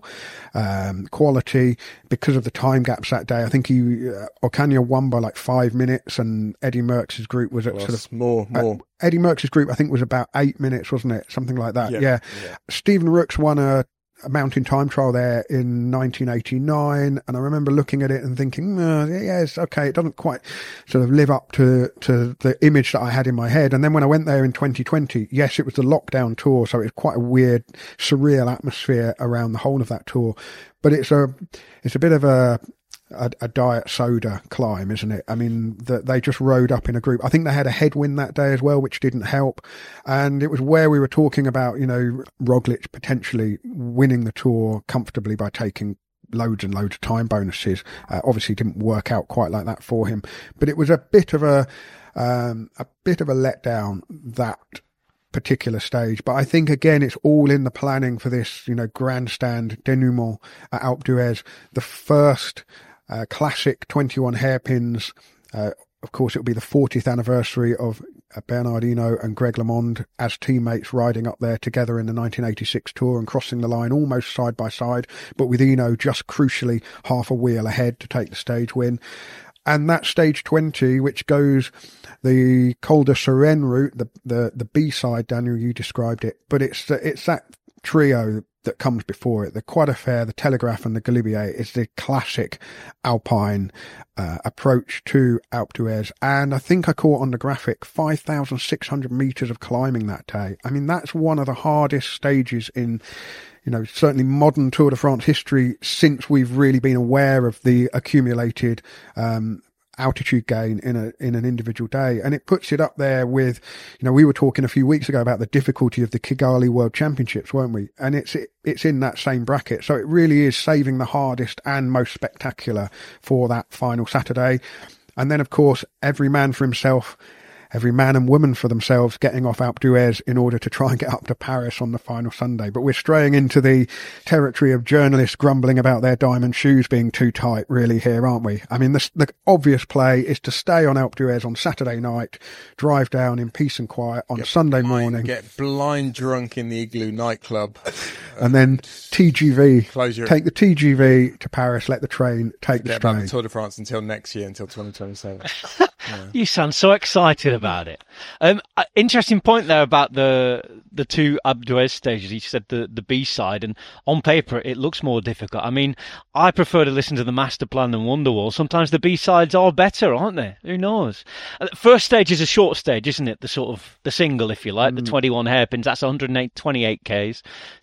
D: um, quality because of the time gaps that day. I think he uh, Ocaña won by like five minutes and Eddie Merckx's group was at
B: Plus,
D: sort of...
B: More, more.
D: Uh, Eddie Merckx's group, I think, was about eight minutes, wasn't it? Something like that.
B: Yeah.
D: yeah.
B: yeah.
D: Stephen Rooks won a a mountain time trial there in nineteen eighty-nine, and I remember looking at it and thinking, oh, yeah, it's okay, it doesn't quite sort of live up to to the image that I had in my head. And then when I went there in twenty twenty, yes, it was the lockdown tour, so it was quite a weird, surreal atmosphere around the whole of that tour. But it's a it's a bit of a A, a diet soda climb, isn't it? I mean, the, they just rode up in a group. I think they had a headwind that day as well, which didn't help. And it was where we were talking about, you know, Roglic potentially winning the tour comfortably by taking loads and loads of time bonuses. Uh, obviously didn't work out quite like that for him, but it was a bit of a, um, a bit of a letdown, that particular stage. But I think again it's all in the planning for this, you know, grandstand denouement at Alpe d'Huez, the first Uh, classic twenty-one hairpins. Uh, of course, it'll be the fortieth anniversary of uh, Bernard Hinault and Greg LeMond as teammates riding up there together in the nineteen eighty-six Tour and crossing the line almost side by side, but with Hinault just crucially half a wheel ahead to take the stage win. And that stage twenty, which goes the Col de Suresnes route, the the the B side, Daniel, you described it, but it's it's that trio that comes before it, the Croix de Fer, the Telegraph and the Galibier. Is the classic alpine uh, approach to Alpe d'Huez. And I think I caught on the graphic five thousand six hundred metres of climbing that day. I mean, that's one of the hardest stages in, you know, certainly modern Tour de France history since we've really been aware of the accumulated um altitude gain in a in an individual day. And it puts it up there with, you know, we were talking a few weeks ago about the difficulty of the Kigali World Championships, weren't we? And it's it, it's in that same bracket. So it really is saving the hardest and most spectacular for that final Saturday. And then, of course, every man for himself, every man and woman for themselves getting off Alpe d'Huez in order to try and get up to Paris on the final Sunday. But we're straying into the territory of journalists grumbling about their diamond shoes being too tight really here, aren't we? I mean, the, the obvious play is to stay on Alpe d'Huez on Saturday night, drive down in peace and quiet on
B: get
D: Sunday
B: blind,
D: morning.
B: Get blind drunk in the Igloo nightclub.
D: And then T G V,
B: Close your,
D: take the T G V to Paris, let the train take the
B: get about
D: train.
B: the Tour de France until next year, until twenty twenty-seven. Yeah.
C: You sound so excited about it. Um, uh, interesting point there about the the two Alpe d'Huez stages. You said the, the B side, and on paper it looks more difficult. I mean, I prefer to listen to the Master Plan than Wonderwall. Sometimes the B sides are better, aren't they? Who knows? Uh, first stage is a short stage, isn't it? The sort of the single, if you like, mm. the twenty-one hairpins. That's one hundred twenty-eight Ks. Second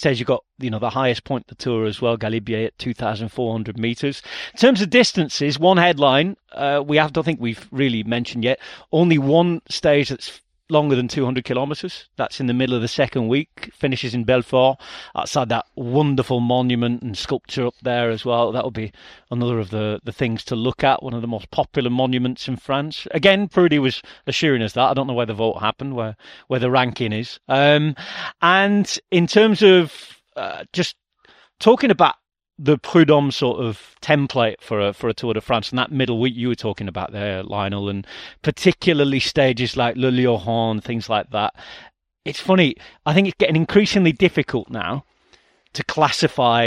C: stage, you've got, you know, the highest point of the Tour as well, Galibier at two thousand four hundred metres. In terms of distances, one headline, uh, we have, don't think we've really mentioned yet, only one stage that's longer than two hundred kilometres. That's in the middle of the second week, finishes in Belfort, outside that wonderful monument and sculpture up there as well. That'll be another of the, the things to look at, one of the most popular monuments in France. Again, Prudy was assuring us that. I don't know where the vote happened, where, where the ranking is. Um, and in terms of uh, just talking about the Prudhomme sort of template for a for a Tour de France, and that middle week you were talking about there, Lionel, and particularly stages like Le Lieuron, things like that. It's funny. I think it's getting increasingly difficult now to classify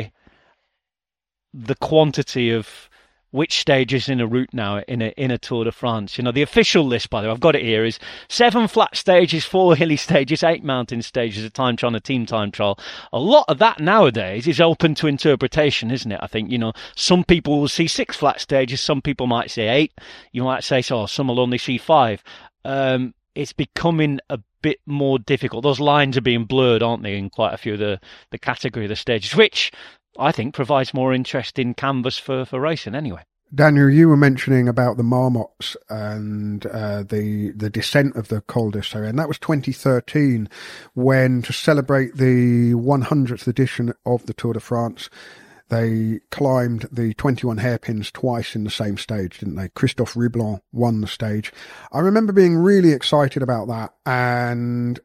C: the quantity of which stages in a route now in a in a Tour de France. You know, the official list, by the way, I've got it here, is seven flat stages, four hilly stages, eight mountain stages, a time trial and a team time trial. A lot of that nowadays is open to interpretation, isn't it? I think, you know, some people will see six flat stages, some people might say eight. You might say, so some will only see five. Um, it's becoming a bit more difficult. Those lines are being blurred, aren't they, in quite a few of the, the category of the stages, which I think provides more interesting canvas for, for racing anyway.
D: Daniel, you were mentioning about the marmots and uh, the the descent of the Col d'Issere, and that was twenty thirteen, when, to celebrate the one hundredth edition of the Tour de France, they climbed the twenty-one hairpins twice in the same stage, didn't they? Christophe Riblon won the stage. I remember being really excited about that, and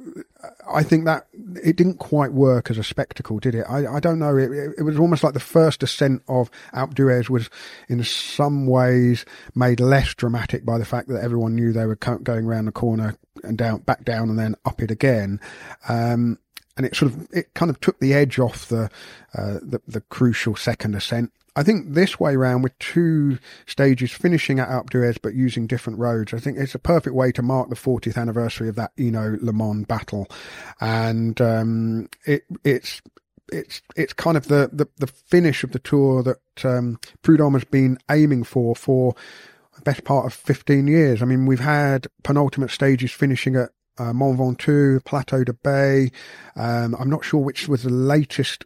D: I think that it didn't quite work as a spectacle, did it? I, I don't know. It, it, it was almost like the first ascent of Alpe d'Huez was in some ways made less dramatic by the fact that everyone knew they were going around the corner and down, back down and then up it again. Um, and it sort of, it kind of took the edge off the, uh, the, the crucial second ascent. I think this way round, with two stages finishing at Alpe d'Huez but using different roads, I think it's a perfect way to mark the fortieth anniversary of that Hinault-Le Mans battle. And um, it, it's it's it's kind of the, the, the finish of the Tour that um, Prudhomme has been aiming for for the best part of fifteen years. I mean, we've had penultimate stages finishing at uh, Mont Ventoux, Plateau de Bay. Um, I'm not sure which was the latest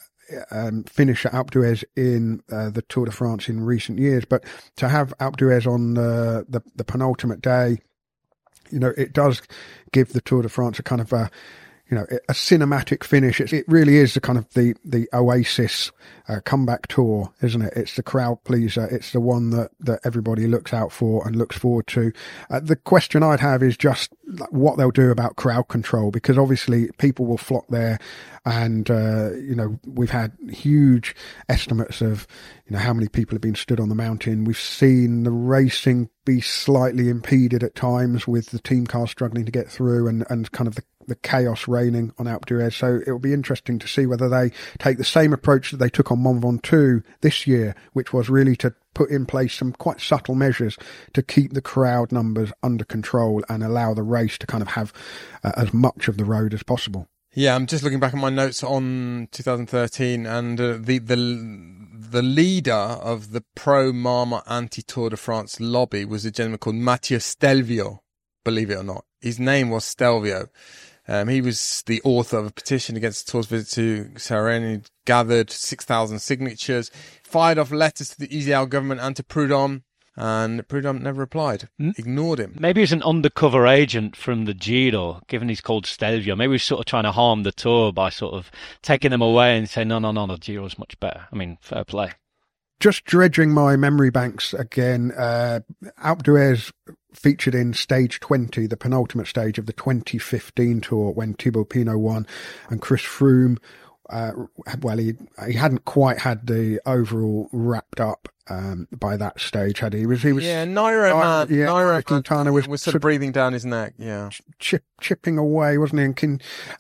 D: Um, finish at Alpe d'Huez in uh, the Tour de France in recent years, but to have Alpe d'Huez on uh, the the penultimate day, you know, it does give the Tour de France a kind of a, you know, a cinematic finish. It's, it really is the kind of the the Oasis uh, comeback tour, isn't it? It's the crowd pleaser. It's the one that that everybody looks out for and looks forward to. Uh, the question I'd have is just what they'll do about crowd control, because obviously people will flock there. And, uh, you know, we've had huge estimates of, you know, how many people have been stood on the mountain. We've seen the racing be slightly impeded at times with the team cars struggling to get through and, and kind of the, the chaos reigning on Alpe d'Huez. So it'll be interesting to see whether they take the same approach that they took on Mont Ventoux this year, which was really to put in place some quite subtle measures to keep the crowd numbers under control and allow the race to kind of have uh, as much of the road as possible.
B: Yeah, I'm just looking back at my notes on two thousand thirteen, and uh, the the the leader of the pro-Marmot anti-Tour de France lobby was a gentleman called Matthieu Stelvio, believe it or not. His name was Stelvio. Um, he was the author of a petition against the Tour's visit to Sarenne. He gathered six thousand signatures, fired off letters to the E Z L government and to Prudhomme. And Prudhomme never replied, ignored him.
C: Maybe he's an undercover agent from the Giro, given he's called Stelvio. Maybe he's sort of trying to harm the Tour by sort of taking them away and saying, no, no, no, the Giro's much better. I mean, fair play.
D: Just dredging my memory banks again, uh, Alpe d'Huez featured in stage twenty, the penultimate stage of the twenty fifteen Tour, when Thibaut Pinot won and Chris Froome, uh, well, he, he hadn't quite had the overall wrapped up um, by that stage, had he? he was, he was,
B: yeah, Nairo,
D: uh,
B: man.
D: Yeah,
B: Nairo
D: Quintana was,
B: was sort of breathing down his neck, yeah.
D: Chip, chipping away, wasn't he? And Kin,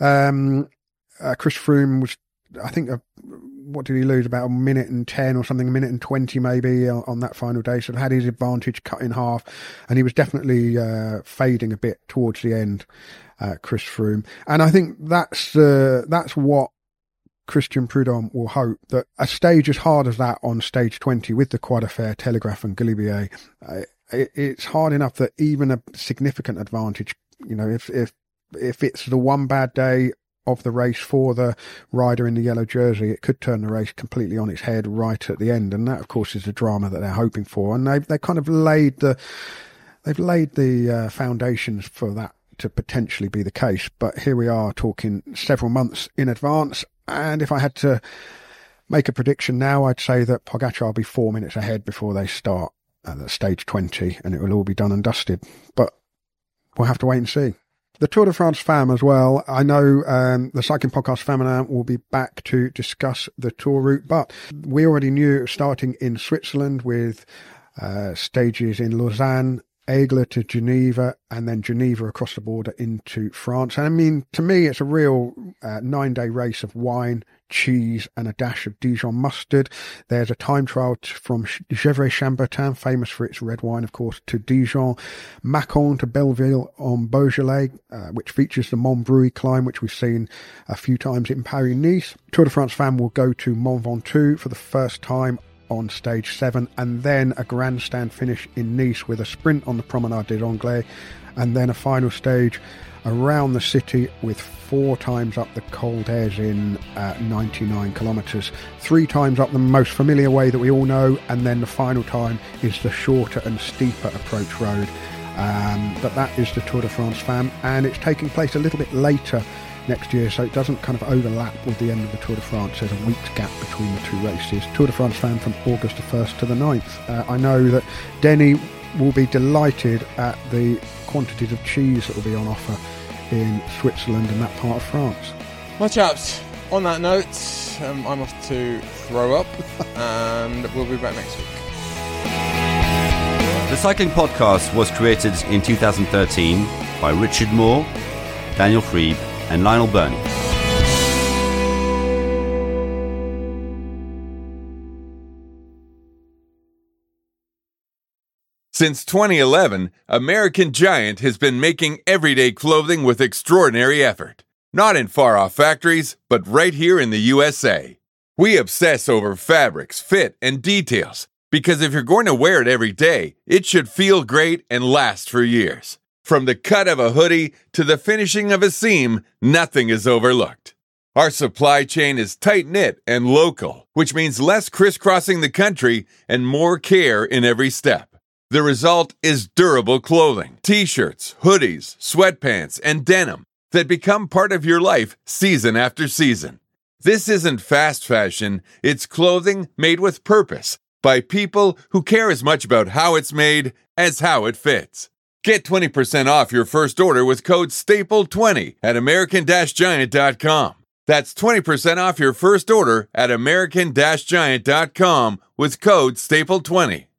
D: um, uh, Chris Froome was, I think, a, what did he lose? About a minute and ten or something, a minute and twenty maybe on, on that final day. So had his advantage cut in half, and he was definitely uh, fading a bit towards the end, uh, Chris Froome. And I think that's uh, that's what Christian Prudhomme will hope, that a stage as hard as that on stage twenty with the Croix de Fer, Telegraph and Galibier, uh, it, it's hard enough that even a significant advantage, you know, if if if it's the one bad day of the race for the rider in the yellow jersey. It could turn the race completely on its head right at the end, and that, of course, is the drama that they're hoping for. And they've they kind of laid the they've laid the uh, foundations for that to potentially be the case. But here we are talking several months in advance, and if I had to make a prediction now, I'd say that Pogacar will be four minutes ahead before they start at uh, stage twenty, and it will all be done and dusted. But we'll have to wait and see. The Tour de France fam as well. I know um, the Cycling Podcast Feminin will be back to discuss the Tour route, but we already knew it was starting in Switzerland with uh, stages in Lausanne, Aigle to Geneva, and then Geneva across the border into France. And I mean, to me, it's a real uh, nine-day race of wine, cheese, and a dash of Dijon mustard. There's a time trial t- from Gevrey-Chambertin, famous for its red wine, of course, to Dijon, Mâcon to Belleville en Beaujolais, uh, which features the Mont Bruy climb, which we've seen a few times in Paris-Nice. Tour de France fam will go to Mont Ventoux for the first time on stage seven, and then a grandstand finish in Nice with a sprint on the Promenade des Anglais, and then a final stage around the city with four times up the Col d'Azin at ninety-nine kilometres, three times up the most familiar way that we all know, and then the final time is the shorter and steeper approach road. Um, but that is the Tour de France fam, and it's taking place a little bit later next year, so it doesn't kind of overlap with the end of the Tour de France. There's a week's gap between the two races. Tour de France fan from August the first to the ninth. Uh, I know that Denny will be delighted at the quantities of cheese that will be on offer in Switzerland and that part of France.
B: My chaps, on that note, um, I'm off to throw up, and we'll be back next week.
F: The Cycling Podcast was created in two thousand thirteen by Richard Moore, Daniel Freeb, and Lionel Burney.
G: Since twenty eleven, American Giant has been making everyday clothing with extraordinary effort. Not in far-off factories, but right here in the U S A. We obsess over fabrics, fit, and details, because if you're going to wear it every day, it should feel great and last for years. From the cut of a hoodie to the finishing of a seam, nothing is overlooked. Our supply chain is tight-knit and local, which means less crisscrossing the country and more care in every step. The result is durable clothing, t-shirts, hoodies, sweatpants, and denim that become part of your life season after season. This isn't fast fashion, it's clothing made with purpose by people who care as much about how it's made as how it fits. Get twenty percent off your first order with code staple twenty at american giant dot com. That's twenty percent off your first order at american giant dot com with code staple twenty.